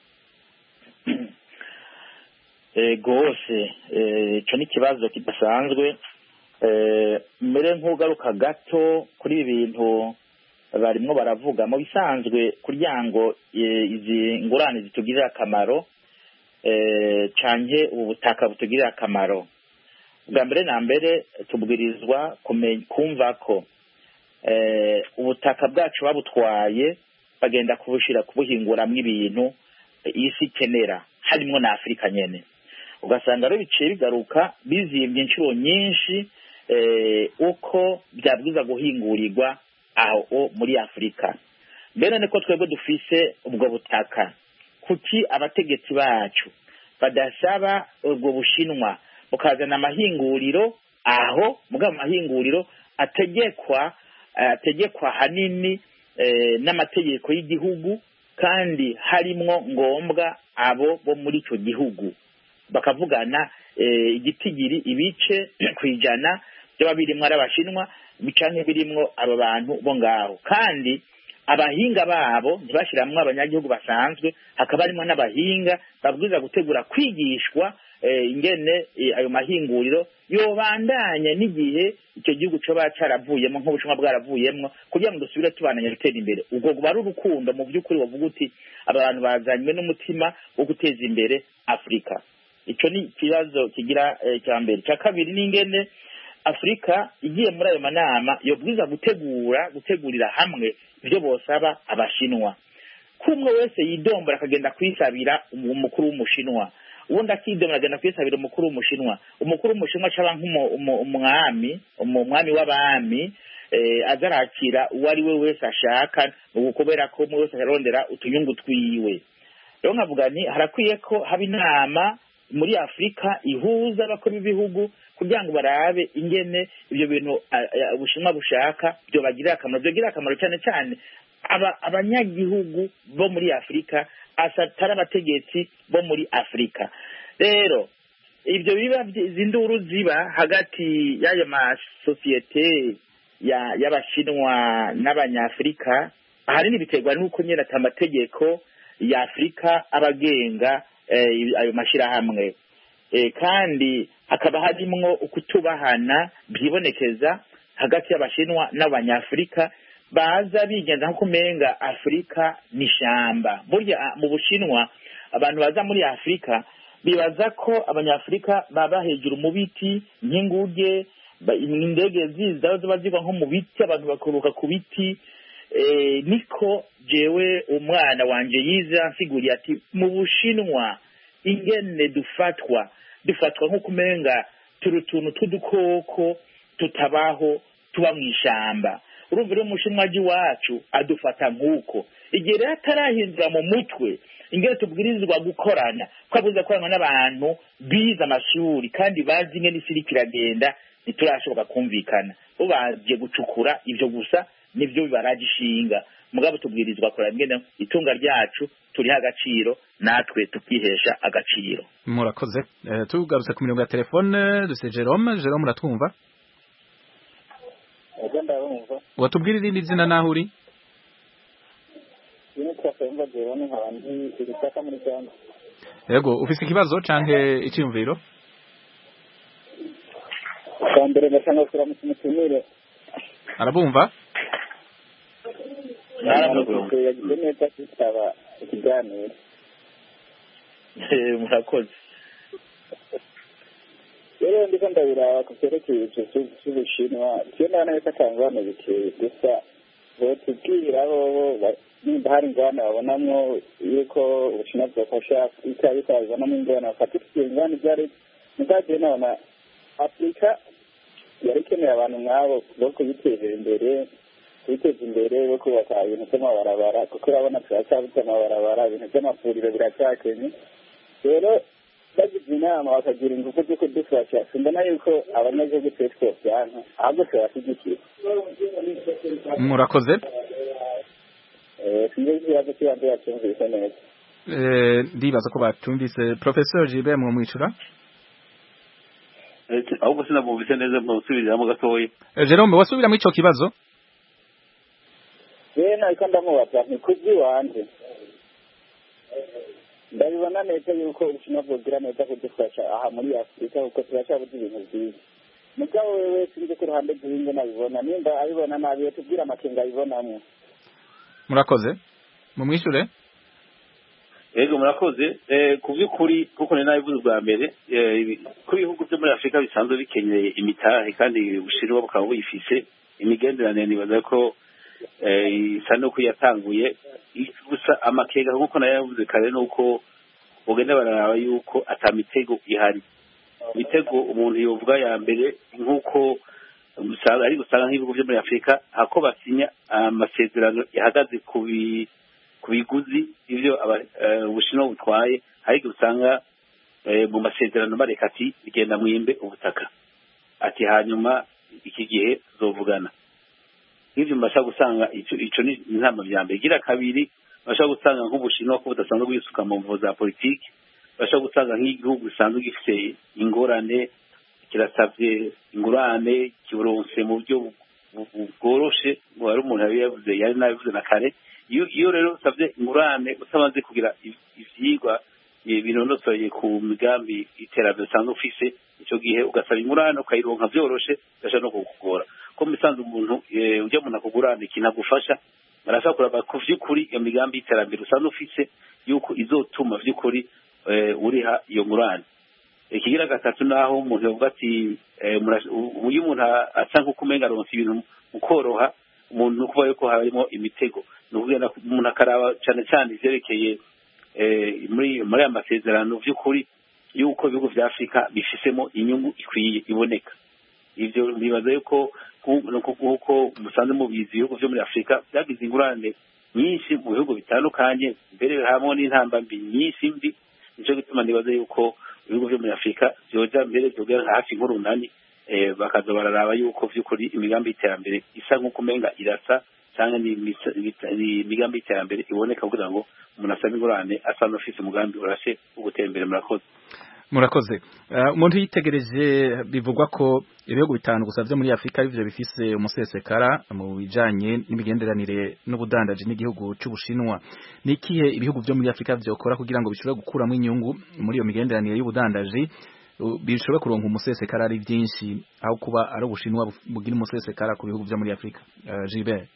eh gose eh cyo ni kibazo kidasanzwe eh mbere nkugaruka gato kuri ibintu barimo baravuga mu bisanzwe kuryango izi ngurane zitugirira akamaro eh canke ubutaka butugirira akamaro bwa mbere na mbere tubwirizwa kumva ko eh ubutaka bwacu babutwaye bagenda kubushira kubuhinguramwe ibintu isi kenera harimo na Afrika nyene ugasanga rero biciye bigaruka bizimbye inshuro nyinshi eh uko byabwiza guhingurirwa aho muri Afrika mbere niko twebwe dufise ubwo butaka kuki abategetsi bacu badasaba ubwo bushinwa bukazana amahinguriro aho mugabo amahinguriro ategekwa ategekwa hanini e, n'amategeko y'igihugu kandi harimwo ngombwa abo bo muri ico gihugu bakavugana e, igitigiri ibice kwijana byo birimwo ari abashinwa bicanke birimwo abo bantu bo ngaho kandi abahinga babo ntibashiramwe abanyagihugu basanzwe hakaba harimo n'abahinga babwiza gutegura kwigishwa e, ingene e, ayo mahinguriro yobandanya n'igihe icyo gihugu cyo bacaravuyemo nk'ubushinwa bwaravuyemo kugira ngo dusubire tubananye gutera imbere ubwo bari urukundo mu by'ukuri bavuga uti abantu bazanywe n'umutima wo guteza imbere Afrika. Ico ni kibazo kigira e, cya mbere cya kabiri n'ingene afurika igiye muri ayo manama yobwiza gutegura gutegurira hamwe ibyo bosaba abashinwa, kumwe wese yidombora akagenda kwisabira umukuru w'umushinwa, ubundi akidombora agenda kwisabira umukuru w'umushinwa, umukuru w'umushinwa acaba nk'umwami umwami w'abami azarakira uwo ari we wese ashaka, kubera ko umwe wese arondera utunyungu twiwe. rero nkavuga nti harakwiye ko haba inama muri Afurika ihuza abakuru b'ibihugu kugira ngo barabe ingene ibyo bintu ubushinwa bushaka byo bagirira akamaro byo akamaro cyane cyane aba abanyagihugu bo muri Afurika asatara abategetsi bo muri Afurika. Rero ibyo biba zinduru ziba hagati y'ayo masosiyete ya y'abashinwa n'abanyafrika, ahanini biterwa n'uko nyine atamategeko ya Afurika abagenga ayo mashirahamwe, kandi hakaba harimwo ukutubahana byibonekeza hagati y'abashinwa n'abanyafrika baza bigenza nko kumenga Afurika ni shamba. Burya mu Bushinwa abantu baza muri Afurika bibaza ko abanyafrika baba hejuru mu biti nk'inguge, indege ziza ziba zigwa nko mu biti, abantu bakuruka ku biti. E, niko jewe umwana wanje yize ansiguriye ati mu Bushinwa ingene dufatwa dufatwa nko kumenga turi tuntu tudukoko tutabaho tuba mu ishamba. Urumva rero Umushinwa wacu adufata nk'uko igihe rero atarahindura mu mutwe ingene tubwirizwa gukorana, twabuze korana n'abantu bize amashuri kandi bazi ingene isi kiragenda, ntiturashoboka kumvikana. Bo baje gucukura ivyo gusa nivyo bibaragishinga, mugabo tubwirizwa korana ingene itunga ryacu turiha agaciro natwe tukihesha agaciro. Murakoze. Eh, tugarutse ku mirongo ya telefone duse Jerome. Jerome uratwumva? Agenda bumva. Watubwira irindi zina naho uri? Yitwa Semba Jerome nkabandi ibitaka muri Rwanda. Yego, ufise ikibazo canke icyumviro? Kambere ndashaka kura mutumire. Arabumva? Naramukuye yagize neza kitaba ikiganiro. Eh, murakoze. Rero ndiko ndabira ku cyerekeye icyo cy'Ubushinwa, cyenda neza kangwana bikeye gusa bo tubwira bo nimba hari ingana babonamwo yuko Ubushinwa bwafasha Afurika bikazanamo ingana bafatira ingana byari mugaje none Afurika yari ikeneye abantu nk'abo bo kubiteza imbere kwiteza imbere bo kubaka ibintu by'amabarabara, kuko urabona turacyabuze amabarabara, ibintu by'amavuriro biracyakenye. Rero bagize inama bakagira ingufu zo kudufasha, simbona yuko abanyagihugu twese twosyanka ahubwo tubashyigikiye. Murakoze. Eh, sinzi ikibazo cy'abandi bacyumvise neza. Eh, ndibaza ko batumvise. Professor Gilbert mwamwicura? Eh, ahubwo sinabumvise neza musubiriramo gatoya. Eh, Jerome wasubiramo ico kibazo? Ye nariko ndamubaza nti kuzi wanje ndabibona neza yuko Ubushinwa bwogira neza kudufasha aha muri Afurika kuko turacyabuze ibintu byiza. Mugabo wewe sinzi ku ruhande rw'inge nabibona, nimba abibona nabi tubwira amakenga abibonamwo. Murakoze. Mumwishure? Yego murakoze. Eh, ku by'ukuri kuko ni nabivuze bwa mbere, eh, ku bihugu byo muri Afurika bisanzwe bikenyeye imitahe kandi Ubushinwa bukaba buyifise imigenderanire, nibaza ko eh isa no kuyatanguye gusa amakega nkuko nayo yavuze kare nuko ugenda bararaba yuko atamitego ihari. Mitego umuntu yovuga ya mbere nkuko umusanga ari gusanga nk'ibihugu byo muri Afurika hako basinya amasezerano yahagaze ku biguzi ivyo Ubushinwa butwaye, hari gusanga mu masezerano bareka ati igenda mwimbe ubutaka ati hanyuma iki gihe zovugana. Hivyo mbasha gusanga ico ico ni intama bya mbere. Gira kabiri basha gusanga nk'Ubushinwa ko budasanzwe bwisuka mu mvuzo za politiki, basha gusanga nk'igihugu gisanzwe gifite ingorane kirasavye ingurane kiburonse mu buryo bworoshe, ngo ari umuntu yabivuze yari nabivuze na kare. Iyo iyo rero savye ingurane utabanze kugira ivyigwa binonosoye ku migambi iterambere sanzwe ufise, ico gihe ugasaba ingurane ukayironka vyoroshe gasha no kukugora. Ko misanzu umuntu ujya umuntu akugurana ikintu agufasha barashaka kuraba ku vy'ukuri iyo migambi y'iterambere usanzwe ufise yuko izotuma vy'ukuri uriha iyo ngurane. ikigira gatatu naho umuntu yavuga ati uyu umuntu asa nk'uko umenga aronse ibintu mu koroha umuntu no kuba yuko harimo imitego no kugenda umuntu akaraba cyane cyane ivyerekeye muri muri amasezerano vy'ukuri yuko ibihugu vya Afrika bifisemo inyungu ikwiye iboneka. Ivyo bibaza yuko kuko musanze mubizi ibihugu vyo muri Afrika byagize ingurane nyinshi mu bihugu bitandukanye, mbere hamwe n'intambambi nyinshi mbi. Nico gituma ndibaza yuko ibihugu vyo muri Afrika vyoja mbere vyogera hafi nk'urunani bakaza bararaba yuko vy'ukuri imigambi y'iterambere isa nk'uko umenga irasa cyangwa ni imigambi y'iterambere iboneka kugira ngo umuntu asabe ingurane asa n'ufise umugambi urashe ugutembera. Murakoze. Murakoze. Umuntu yitegereje bivugwa ko ibihugu bitanu gusa vyo muri Afrika bivyo bifise umusesekara mu bijanye n'imigenderanire n'ubudandaji n'igihugu c'Ubushinwa. Nikihe ibihugu vyo muri Afrika vyokora kugira ngo bishobore gukuramo inyungu muri iyo migenderanire y'ubudandaji bishobora kuronka umusesekara ari byinshi aho kuba ari Ubushinwa bugira umusesekara ku bihugu vyo muri Afrika? Gilbert.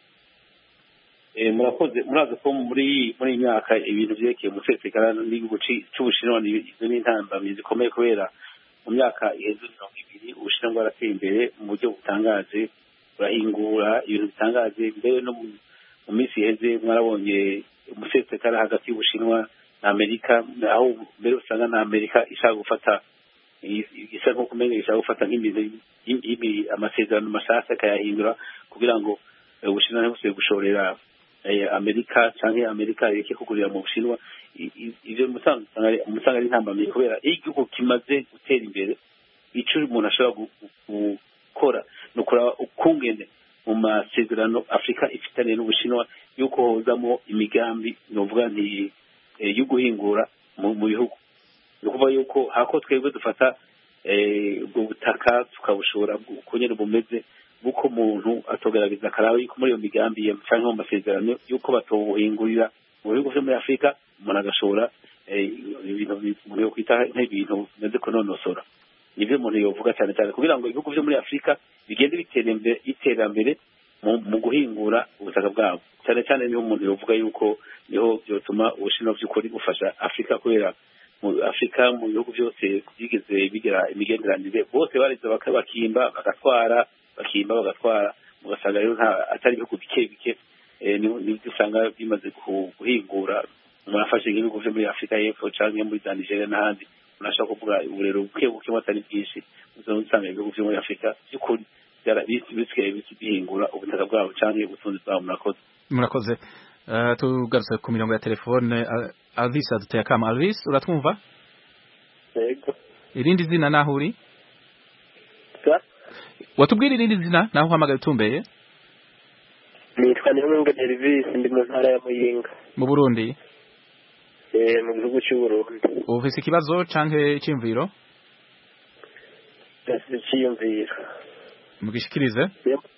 Eh murakoze. Muraza ko muri muri imyaka ibintu vyerekeye umusesekara n'igihugu c'Ubushinwa n'intambamyi zikomeye kubera mu myaka iheze mirongo ibiri Ubushinwa bwarateye imbere mu buryo butangaje, burahingura ibintu bitangaje. Mbere no mu minsi iheze mwarabonye umusesekara hagati y'Ubushinwa na Amerika, aho mbere usanga na Amerika ishaka gufata isa nko kumenya ishaka gufata nk'imizi amasezerano mashasha akayahindura kugira ngo Ubushinwa ntibusubire gushorera Amerika cyangwa Amerika yeke kugurira mu Bushinwa. Ivyo musanga ari intambamye kubera igihugu kimaze gutera imbere ico umuntu ashobora gukora no kora ukungene mu masezerano Afrika ifitanye n'Ubushinwa yuko hozamo imigambi novuga nti yo guhingura mu bihugu. No kuva yuko hako twebwe dufata ubwo butaka tukabushora kunyene bumeze buko umuntu atogerageza karaba yuko muri iyo migambi cyangwa mu masezerano yuko batobuhingurira mu bihugu vyo muri Afrika umuntu agashora ibintu byo kwita nk'ibintu bimeze kunonosora. Nivyo umuntu yovuga cyane cyane kugira ngo ibihugu vyo muri Afrika bigende bitera imbere iterambere mu guhingura ubutaka bwabo. Cyane cyane niho umuntu yovuga yuko niho byotuma Ubushinwa by'ukuri bufasha Afrika kubera mu Afrika mu bihugu byose bigeze bigera imigenderanire bose barize bakabakimba bagatwara bakimba bagatwara mugasanga rero nta atari ibihugu bike bike ni usanga bimaze guhingura murafashe ibihugu vyo muri Afrika y'Epfo canke muri Nigeria n'ahandi unashaka kuvuga uburero buke buke batari bwinshi uzosanga ibihugu vyo muri Afrika by'ukuri byarabitswe bihingura ubutaka bwabo canke ubutunzi bwabo. Murakoze. Murakoze. Tugarutse ku mirongo ya telefone. Alvis aduteye akama. Alvis uratwumva? Yego. Irindi zina naho uri? Watubwira irindi zina naho uhamagaye utumbeye? Nitwa Niyomungu Elvis ndi mu ntara ya Muyinga. Mu Burundi? Eh mu gihugu cy'u Burundi. Ufise ikibazo canke icimviro? Ufise icimviro. Mugishikirize?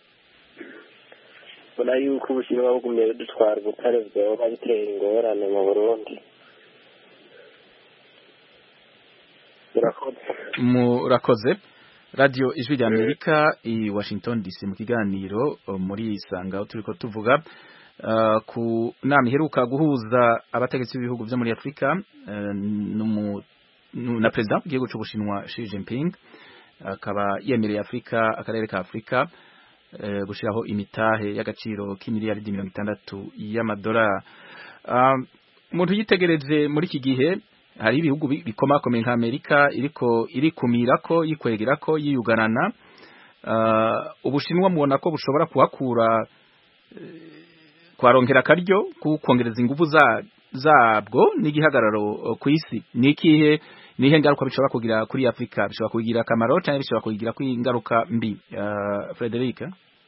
Bona yuko Ubushinwa bugumye dutwara ubutare bwoba bitera ingorane mu Burundi. Murakoze. Murakoze. Radio Ijwi rya Amerika i Washington D C mu kiganiro muri Isanga turiko tuvuga uh, ku nama iheruka guhuza abategetsi b'ibihugu vyo muri Afrika uh, numu, na president w'igihugu c'Ubushinwa Xi Jinping akaba uh, yemereye Afrika akarere ka Afrika uh, gushiraho imitahe y'agaciro k'imiliyaridi mirongo itandatu y'amadolari. Umuntu uh, yitegereje muri iki gihe hari ibihugu bikomakomeye nka Amerika iriko irikumira ko yikwegera ko yiyugarana. Uh, Ubushinwa mubona ko bushobora kuhakura uh, kwaronkera karyo kukongereza ingufu za zabwo n'igihagararo ku isi. Nikihe nihe ngaruka bishobora kugira kuri Afrika? Bishobora kugira akamaro cyangwa bishobora kugira ku ingaruka mbi? uh, Frederic.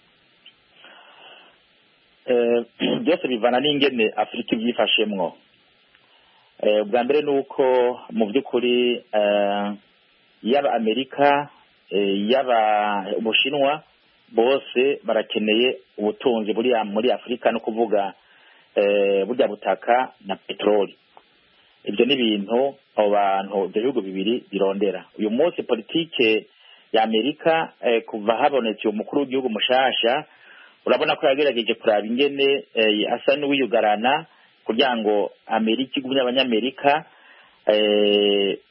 Eh byose bivana n'ingene Afrika byifashemwo. Eh bwa mbere nuko mu byukuri eh yaba Amerika eh, yaba Ubushinwa bose barakeneye ubutunzi buri muri Afrika no kuvuga eh burya butaka na petroli. Ibyo ni ibintu abo bantu ibihugu bibiri birondera. Uyu munsi politike ya Amerika eh, kuva habonetse umukuru w'igihugu mushasha urabona ko yagerageje kuraba ingene eh, asa n'uwiyugarana kugira ngo Amerika igumye abanyamerika eh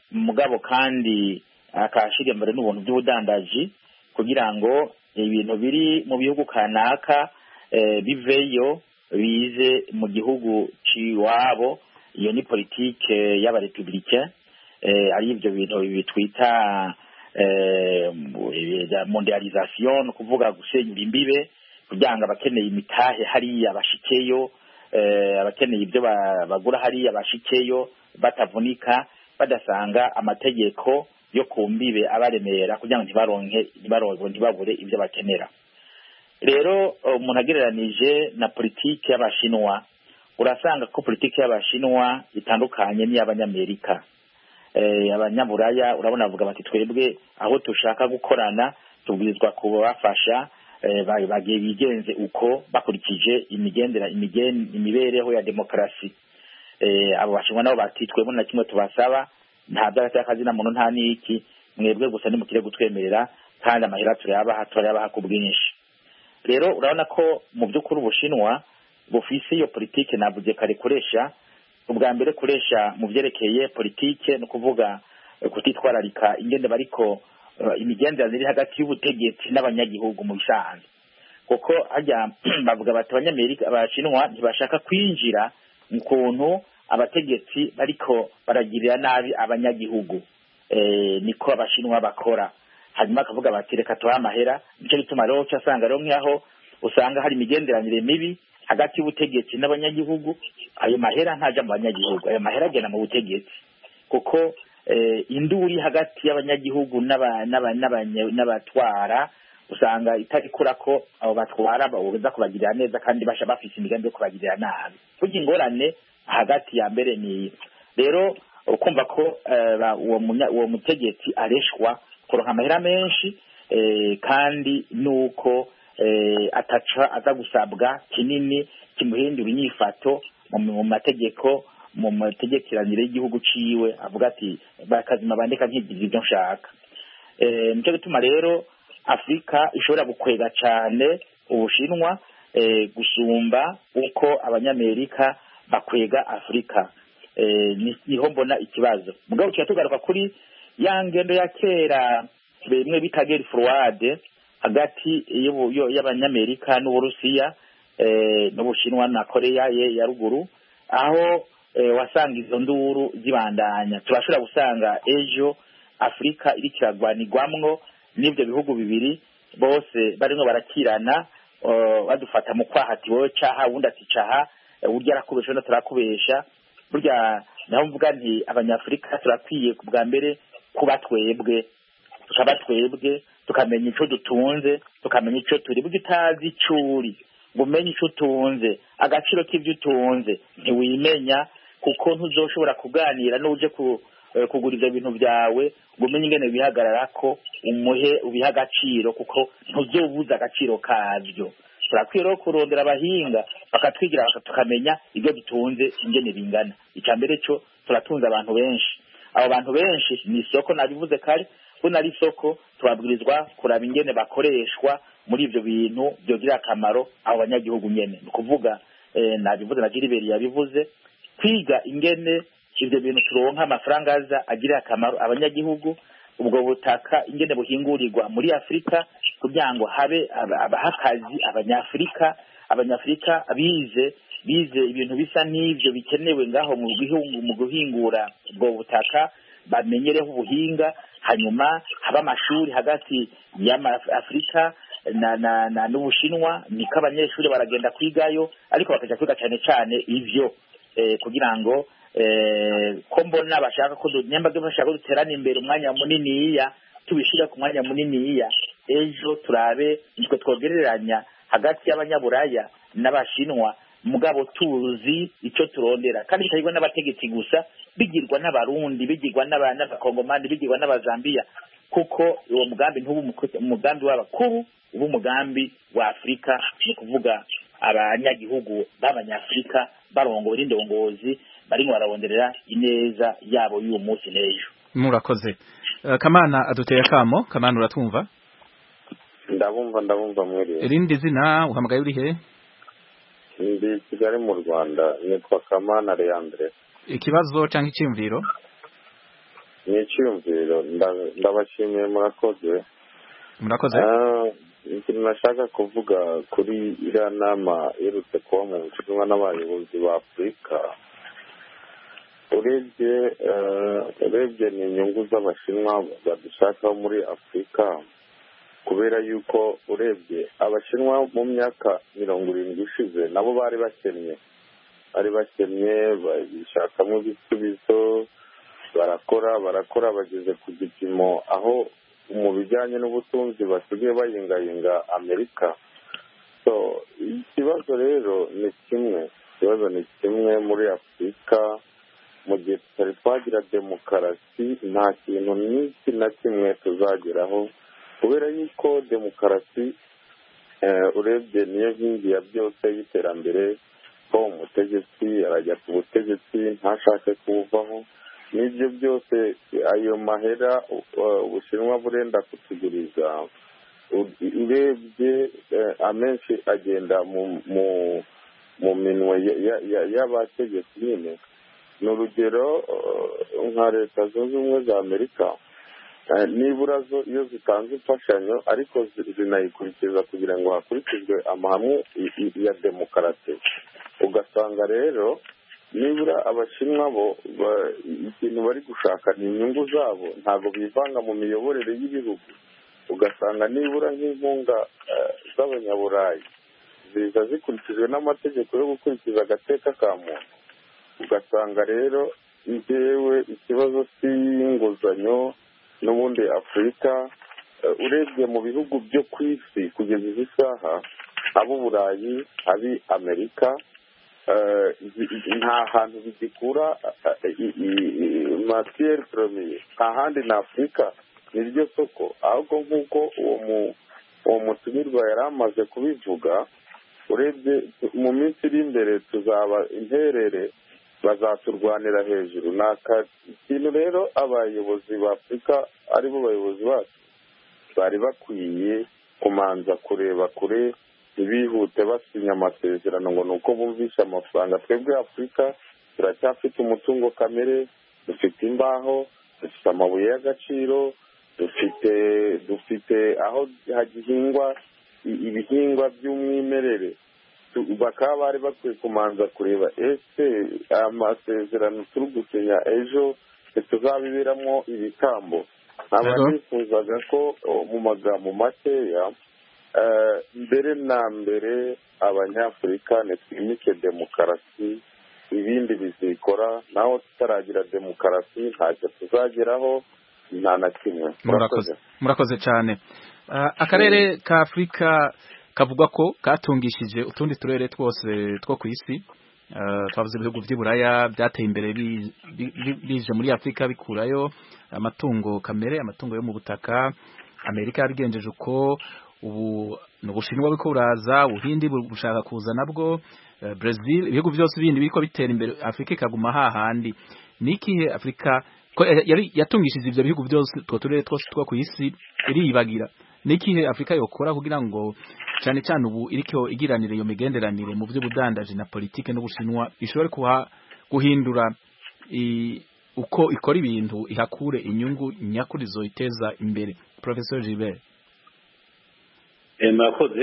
mugabo kandi akashira imbere n'ubuntu by'ubudandaji kugira ngo ibintu biri mu bihugu kanaka eh, biveyo bize mu gihugu ciwabo. Iyo ni politike y'abarepublicain eh, ari ibyo bintu bitwita eh, mondialisation, kuvuga gusenyura imbibe kugira ngo abakeneye imitahe hariya bashikeyo, eh, abakeneye ibyo bagura hariya bashikeyo batavunika, badasanga amategeko yo kumbibe abaremera kugira ngo ntibaronke ntibaronke ntibabure ibyo bakenera. Rero umuntu agereranije na politike y'abashinwa, urasanga ko politike y'abashinwa itandukanye n'iy'abanyamerika. Eh, abanyaburaya urabona bavuga bati twebwe aho tushaka gukorana tubwirizwa kubafasha eh, bagiye bigenze uko bakurikije imigendera imigen imibereho ya demokrasi. Eh, abo bashinwa nabo bati twebwe na kimwe tubasaba nta by'akazi na muntu nta niki, mwebwe gusa nimukire gutwemerera kandi amahera turayabaha turayabaha ku bwinshi. Rero urabona ko mu by'ukuri Ubushinwa bufise iyo politike navuze kare kuresha ubwa mbere kuresha mu byerekeye politike no kuvuga kutitwararika ingende bariko uh, imigenderanire iri hagati y'ubutegetsi n'abanyagihugu mu bisanzwe, kuko hajya bavuga bati abanyamerika abashinwa ntibashaka kwinjira mu kuntu abategetsi bariko baragirira nabi abanyagihugu. Eh, niko abashinwa bakora. Hanyuma akavuga bati reka tuha amahera, nicyo gituma rero cyasanga rero nk'aho usanga hari imigenderanire mibi hagati y'ubutegetsi n'abanyagihugu. Ayo mahera ntaja mu banyagihugu, ayo mahera agena mu butegetsi, kuko eh, induri hagati y'abanyagihugu n'abatwara usanga itarikura ko abo batwara bawuza kubagirira neza kandi basha bafise imigambi yo kubagirira nabi. Kuko ingorane hagati ya mbere ni rero ukumva ko uwo uh, uwo mutegetsi areshwa kuronka amahera menshi eh, kandi nuko eh, ataca aza gusabwa kinini kimuhindura inyifato mu mategeko mu mategekeranire y'igihugu ciwe, avuga ati bakazima bandeka nk'igihe ibyo nshaka. Eh, nicyo gituma rero Afrika ishobora gukwega cyane Ubushinwa eh, gusumba uko abanyamerika bakwega Afrika. Eh, niho mbona ikibazo. Mugabo cyatugaruka kuri ya ngendo ya kera bimwe bita guerre froide hagati y'abanyamerika n'Uburusiya eh, n'Ubushinwa na Korea ye ya ruguru, aho eh, wasanga izo nduru zibandanya. Turashobora gusanga ejo Afrika iri kiragwanirwamwo n'ibyo bihugu bibiri bose barimo barakirana, uh, badufata mu kwahati wowe caha wundi ati caha, urya arakubesha no turakubesha. Burya naho mvuga nti abanyafrika turakwiye kubwa mbere kuba twebwe, tukaba twebwe tukamenya ico dutunze, tukamenya ico turi. Burya utazi icuri ngo umenye ico utunze, agaciro k'ivyo utunze ntiwimenya, kuko ntuzoshobora kuganira n'uje ku kugura ivyo bintu byawe ngo umenye ingene bihagarara ko umuhe ubiha agaciro, kuko ntuzobuza agaciro kavyo. Turakwiye rero kurondera abahinga bakatwigira tukamenya ibyo dutunze ingene bingana. Icya mbere cyo turatunze abantu benshi, abo bantu benshi ni isoko nabivuze kare, ko nari isoko turabwirizwa kuraba ingene bakoreshwa muri ivyo bintu byogira akamaro abo banyagihugu nyene. Ni kuvuga eh, nabivuze na Gilbert yabivuze, kwiga ingene ivyo bintu turonka amafaranga aza agira akamaro abanyagihugu, ubwo butaka ingene buhingurirwa muri Afrika kugira ngo habe abahakazi abanyafrika abanyafrika bize bize ibintu bisa n'ivyo bikenewe ngaho mu gihugu mu guhingura ubwo butaka, bamenyereho ubuhinga. Hanyuma haba amashuri hagati y'Afrika na na na n'Ubushinwa, niko abanyeshuri baragenda kwigayo, ariko bakaja kwiga cyane cyane ivyo eh, kugira ngo eh ko mbona bashaka ko nyambaga bashaka duterana imbere umwanya munini iya tubishira ku mwanya munini iya, ejo turabe nitwe twogereranya hagati y'abanyaburaya n'abashinwa, mugabo tuzi ico turondera kandi bitayigwa n'abategetsi gusa, bigirwa n'abarundi, bigirwa n'abana b'Akongomani, bigirwa n'abazambia, kuko uwo mugambi ntubu umugambi w'abakuru ubu mugambi wa Afrika, no kuvuga abanyagihugu b'abanyafrika barongora indongozi barimo bararonderera ineza yabo y'uwo munsi n'ejo. Murakoze. Uh, Kamana aduteye kamo. Kamana uratumva? Ndabumva ndabumva mwere. Irindi zina uhamagaye uri he? Ndi Kigali mu Rwanda, nitwa Kamana Leandre. Ikibazo cyangwa icyumviro? ni icyiyumviro ndabashimiye murakoze murakoze ikintu nashaka kuvuga kuri iriya nama iherutse kuba mu bushinwa n'abayobozi ba afurika urebye urebye ni inyungu z'abashinwa badushakaho muri afurika kubera yuko urebye abashinwa mu myaka mirongo irindwi ishize nabo bari bakennye bari bakennye bashakamo ibisubizo barakora barakora bageze ku gipimo aho mu bijyanye n'ubutunzi basigaye bayingayinga amerika so ikibazo rero ni kimwe ikibazo ni kimwe muri afurika mu gihe tutari twagira demokarasi nta kintu n'iki na kimwe tuzageraho kubera yuko demokarasi urebye niyo nkingi ya byose y'iterambere ko umutegetsi arajya ku butegetsi ntashake kubuvaho n'ibyo byose ayo mahera ubushinwa burenda kutuguriza urebye amenshi agenda mu minwe y'abategetsi nyine ni urugero nka leta zunze ubumwe za amerika nibura zo iyo zitanze imfashanyo ariko zinayikurikiza kugira ngo hakurikizwe amahame ya demokarasi ugasanga rero nibura abashinwa bo ikintu bari gushaka ni inyungu zabo ntabwo bivanga mu miyoborere y'ibihugu ugasanga nibura nk'inkunga z'abanyaburayi ziza zikurikijwe n'amategeko yo gukurikiza agateka ka muntu ugasanga rero njyewe ikibazo cy'inguzanyo n'ubundi afurika urebye mu bihugu byo ku isi kugeza izi saha ab'uburayi abi amerika nta hantu bigikura matiyeri poromiye nta handi na afurika ni ryo soko ahubwo nk'uko uwo mutumirwa yari amaze kubivuga urebye mu minsi iri imbere tuzaba interere bazaturwanira hejuru ni ikintu rero abayobozi ba afurika aribo bayobozi bacu bari bakwiye kumanza kureba kure ntibihute basinya amasezerano ngo ni uko bumvisha amafaranga twebwe afurika turacyafite umutungo kamere dufite imbaho dufite amabuye y'agaciro dufite dufite aho hagihingwa ibihingwa by'umwimerere bakaba bari bakwiye kumanza kureba ese amasezerano turi gusinya ejo tuzabiberamo ibitambo nkaba nifuzaga ko mu magambo makeya mbere na mbere abanyafurika ntitwimike demokarasi ibindi bizikora naho tutaragira demokarasi ntacyo tuzageraho nta na kimwe murakoze cyane akarere ka afurika kavuga ko katungishije utundi turere twose two ku isi twavuze ibihugu by'Iburaya byateye imbere bije muri Afurika bikurayo amatungo kamere amatungo yo mu butaka Amerika yabigenjeje uko ubu n'Ubushinwa biko buraza Ubuhindi bushaka kuza nabwo Brazil ibihugu byose bindi biko bitera imbere Afurika ikaguma hahandi nikihe Afurika ko yari yatungishije ivyo bihugu byose two turere twose two ku isi iribagira nikihe Afurika yokora kugira ngo cyane cyane ubu iriko igiranire iyo migenderanire mu by'ubudandaji na politike n'Ubushinwa ishobore kuha guhindura uko ikora ibintu ihakure inyungu nyakurizo iteza imbere Professor Gilbert eh murakoze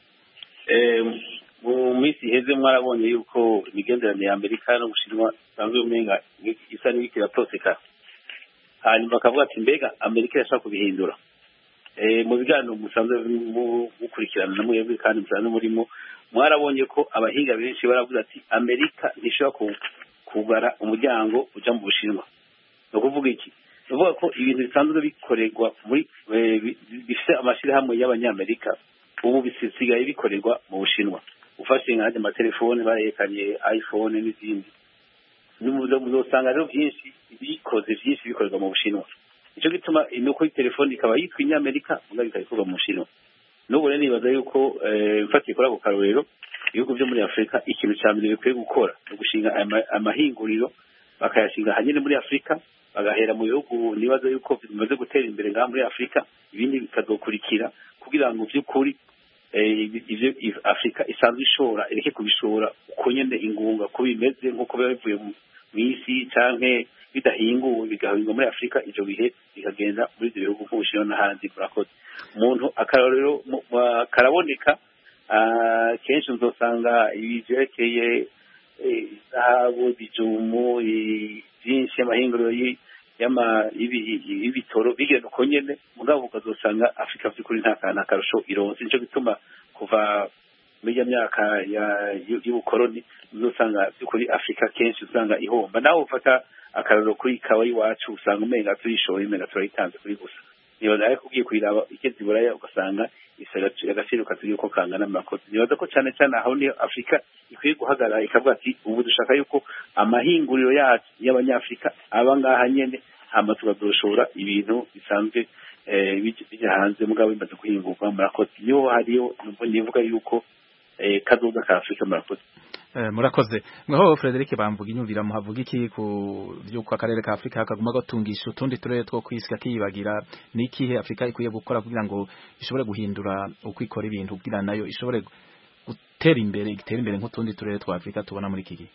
eh mu misi heze mwarabonye yuko imigenderanire ya Amerika n'Ubushinwa sanzwe umenga isa n'ikira proseka hanyuma bakavuga ati mbega Amerika yashaka kubihindura eh mu biganiro musanzwe mukurikirana na mwebwe kandi musanzwe murimo mwarabonye ko abahinga benshi baravuze ati Amerika ntishobora kugara umuryango uja mu Bushinwa no kuvuga iki uvuga ko ibintu bisanzwe bikorerwa muri bifite amashirahamwe y'abanyamerika ubu bisigaye bikorerwa mu Bushinwa ufashe nka amatelefone barekanye iPhone n'izindi n'umuzo muzosanga rero byinshi bikoze byinshi bikorerwa mu Bushinwa icyo gituma inuko telefone ikaba yitwa inyamerika mugabe ikabikorwa mu Bushinwa n'ubu rero nibaza yuko mfatiye kuri ako karorero ibihugu byo muri Afurika ikintu cya mbere bikwiye gukora no gushinga amahinguriro bakayashinga hanyine muri Afurika bagahera mu bihugu nibaza yuko bimaze gutera imbere ngaha muri Afurika ibindi bikazokurikira kugira ngo by'ukuri ivyo Afurika isanzwe ishora ireke kubishora uko nyene ingunga ko bimeze nk'uko bivuye mw'isi canke bidahinguwe bigahingwa muri Afrika ivyo bihe bikagenda muri ivyo bihugu nk'Ubushinwa n'ahandi. Murakoze. Umuntu akarorero karaboneka kenshi nzosanga ibivyerekeye zahabu, bijumu, byinshi amahinguriro y'ibitoro bigenda uko nyene, mugabo ukazosanga Afrika vy'ukuri nta kantu akarusho ironse. Nico gituma kuva muri ya myaka y'ubukoroni uzosanga vy'ukuri Afrika kenshi usanga ihomba. Nawe ufata akarorero kuri ikawa y'iwacu usanga umenga tuyishoye umenga turayitanze kuri gusa. Nibaza ariko ugiye kuyiraba igeze buraya ugasanga agaciro katugiye ko kangana amakosa. Nibaza ko cyane cyane aho niyo Afrika ikwiye guhagarara ikavuga ati ubu dushaka yuko amahinguriro yacu y'abanyafrika aba ngaha nyene hama tukazoshora ibintu bisanzwe bijya hanze mugabo bimaze kuhingurwa. Murakoze. Niho hariyo nubwo ndivuga yuko kazoza ka Afrika. Murakoze. Murakoze. Mweho Frederic Bamvuga inyumvira muhavuga iki ku byuko akarere ka Afrika kaguma gatungisha utundi turere two kwisika kiyibagira nikihe Afrika ikwiye gukora kugira ngo ishobore guhindura uko ikora ibintu kugira nayo ishobore gutera imbere igitera imbere nk'utundi turere twa Afrika tubona muri iki gihe?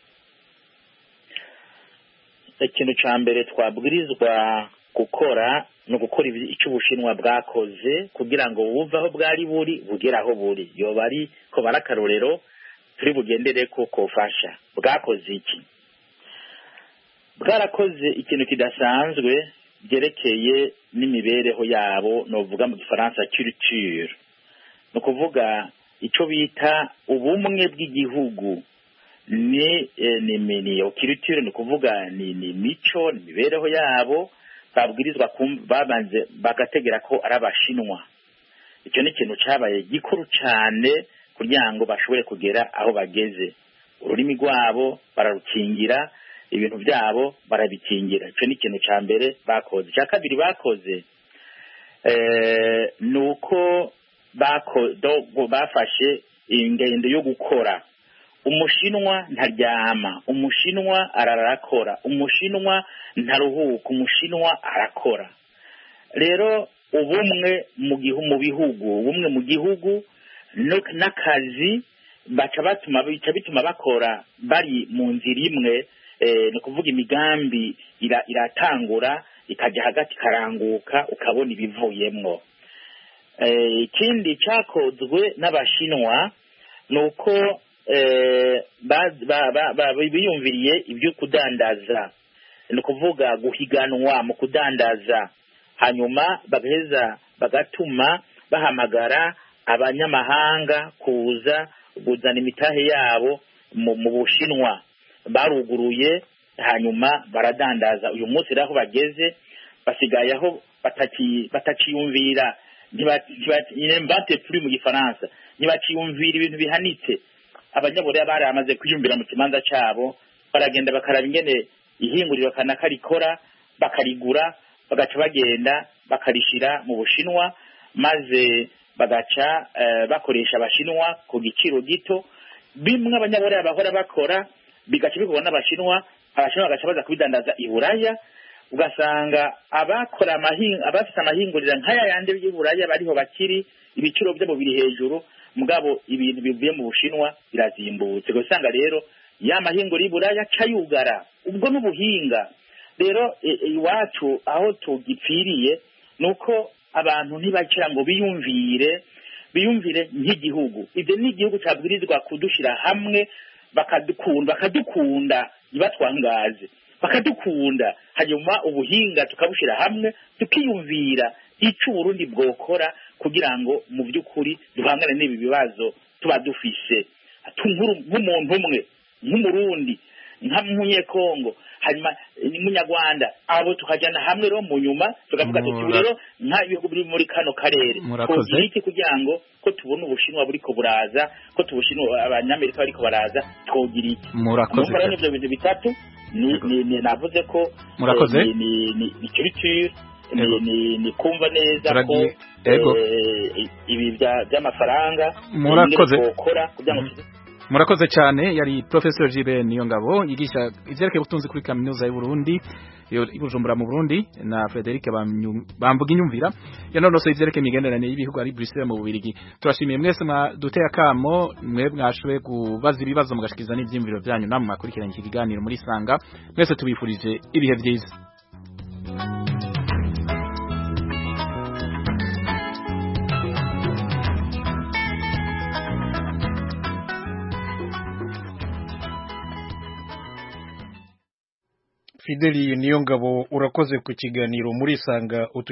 Ikintu ca mbere twabwirizwa gukora no gukora icyo Ubushinwa bwakoze kugira ngo buvaho bwari buri bugeraho buri yo bari ko barakarorero turi bugendere ko kofasha. Bwakoze iki? Bwarakoze ikintu kidasanzwe byerekeye n'imibereho yabo, no vuga mu Gifaransa culture, no kuvuga ico bita ubumwe bw'igihugu. Ni ni mini culture, no kuvuga ni ni mico n'imibereho yabo babwirizwa babanze bagategera ko ari Abashinwa. Icyo ni ikintu cabaye gikuru cyane kugira ngo bashobore kugera aho bageze. Ururimi rwabo bararukingira, ibintu byabo barabikingira. Icyo ni ikintu ca mbere bakoze. Cya kabiri bakoze eh nuko bako bafashe ingendo yo gukora. Umushinwa ntaryama, Umushinwa ararakora, Umushinwa ntaruhuka, Umushinwa arakora. Rero ubumwe mu gihugu mu bihugu, ubumwe mu gihugu n'akazi baca batuma bica bituma bakora bari mu nzira imwe. Eh, no kuvuga imigambi ira, iratangura ikajya hagati karanguka ukabona ibivuyemwo. Eh, ikindi cyakozwe n'Abashinwa nuko eh, biyumviriye ibyo kudandaza, no kuvuga guhiganwa mu kudandaza, hanyuma bagaheza bagatuma bahamagara abanyamahanga kuza kuzana imitahe yabo mu Bushinwa. Baruguruye hanyuma baradandaza. Uyu munsi raho bageze basigaye aho bataki batakiyumvira ntibati turi mu Gifaransa ntibakiyumvira ibintu bihanitse. Abanyaburaya bari amaze kwiyumvira mu kimanza cyabo, baragenda bakaraba ingene ihinguriro kanakarikora bakarigura, bagaca bagenda bakarishira mu Bushinwa, maze bagaca uh, bakoresha Abashinwa ku giciro gito. Bimwe abanyaburaya bahora bakora bigaca bikorwa n'Abashinwa, Abashinwa bagaca baza kubidandaza i Buraya. Ugasanga abakora amahinga abafite amahingurira nk'aya yande y'Iburaya bariho bakiri ibiciro byabo biri hejuru, mugabo ibintu bivuye mu Bushinwa birazimbutse. Ugasanga rero ya mahingurira y'Iburaya cayugara. Ubwo n'ubuhinga rero iwacu aho tugipfiriye nuko abantu ntibakira ngo biyumvire biyumvire nk'igihugu. Ibyo ni igihugu cyabwirizwa kudushira hamwe, bakadukunda bakadukunda ibatwangaze bakadukunda, hanyuma ubuhinga tukabushira hamwe tukiyumvira icyo Burundi bwokora kugira ngo mu by'ukuri duhangane n'ibi bibazo tuba dufise nk'umuntu umwe, nk'umurundi, nk'umunyekongo, hanyuma n'umunyarwanda, abo tukajyana hamwe rero mu nyuma tukavuga tuti rero nka ibihugu biri muri kano karere kugira iki kugira ngo ko tubona Ubushinwa buriko buraza, ko tubushinwa Abanyamerika bariko baraza, twogira iki? Murakoze. Ibyo bintu bitatu ni ni navuze ko ni ni ni culture, ni ni ni kumva neza ko ibi by'amafaranga murakoze gukora kugira ngo murakoze cyane. Yari Professor Jibe Niyongabo yigisha ivyerekeye ubutunzi kuri kaminuza y'u Burundi yo ibujumbura mu Burundi, na Frederic Bamvuga Inyumvira yanonosoye ivyerekeye imigenderanire y'ibihugu ari Bruxelles mu Bubiligi. Turashimiye mwese mwaduteye akamo, mwe mwashoboye kubaza ibibazo mugashikiza n'ivyimviro byanyu, namwe mwakurikiranye iki kiganiro muri Sanga. Mwese tubifurije ibihe vyiza. Fideli Niyongabo urakoze ku kiganiro muri Sanga.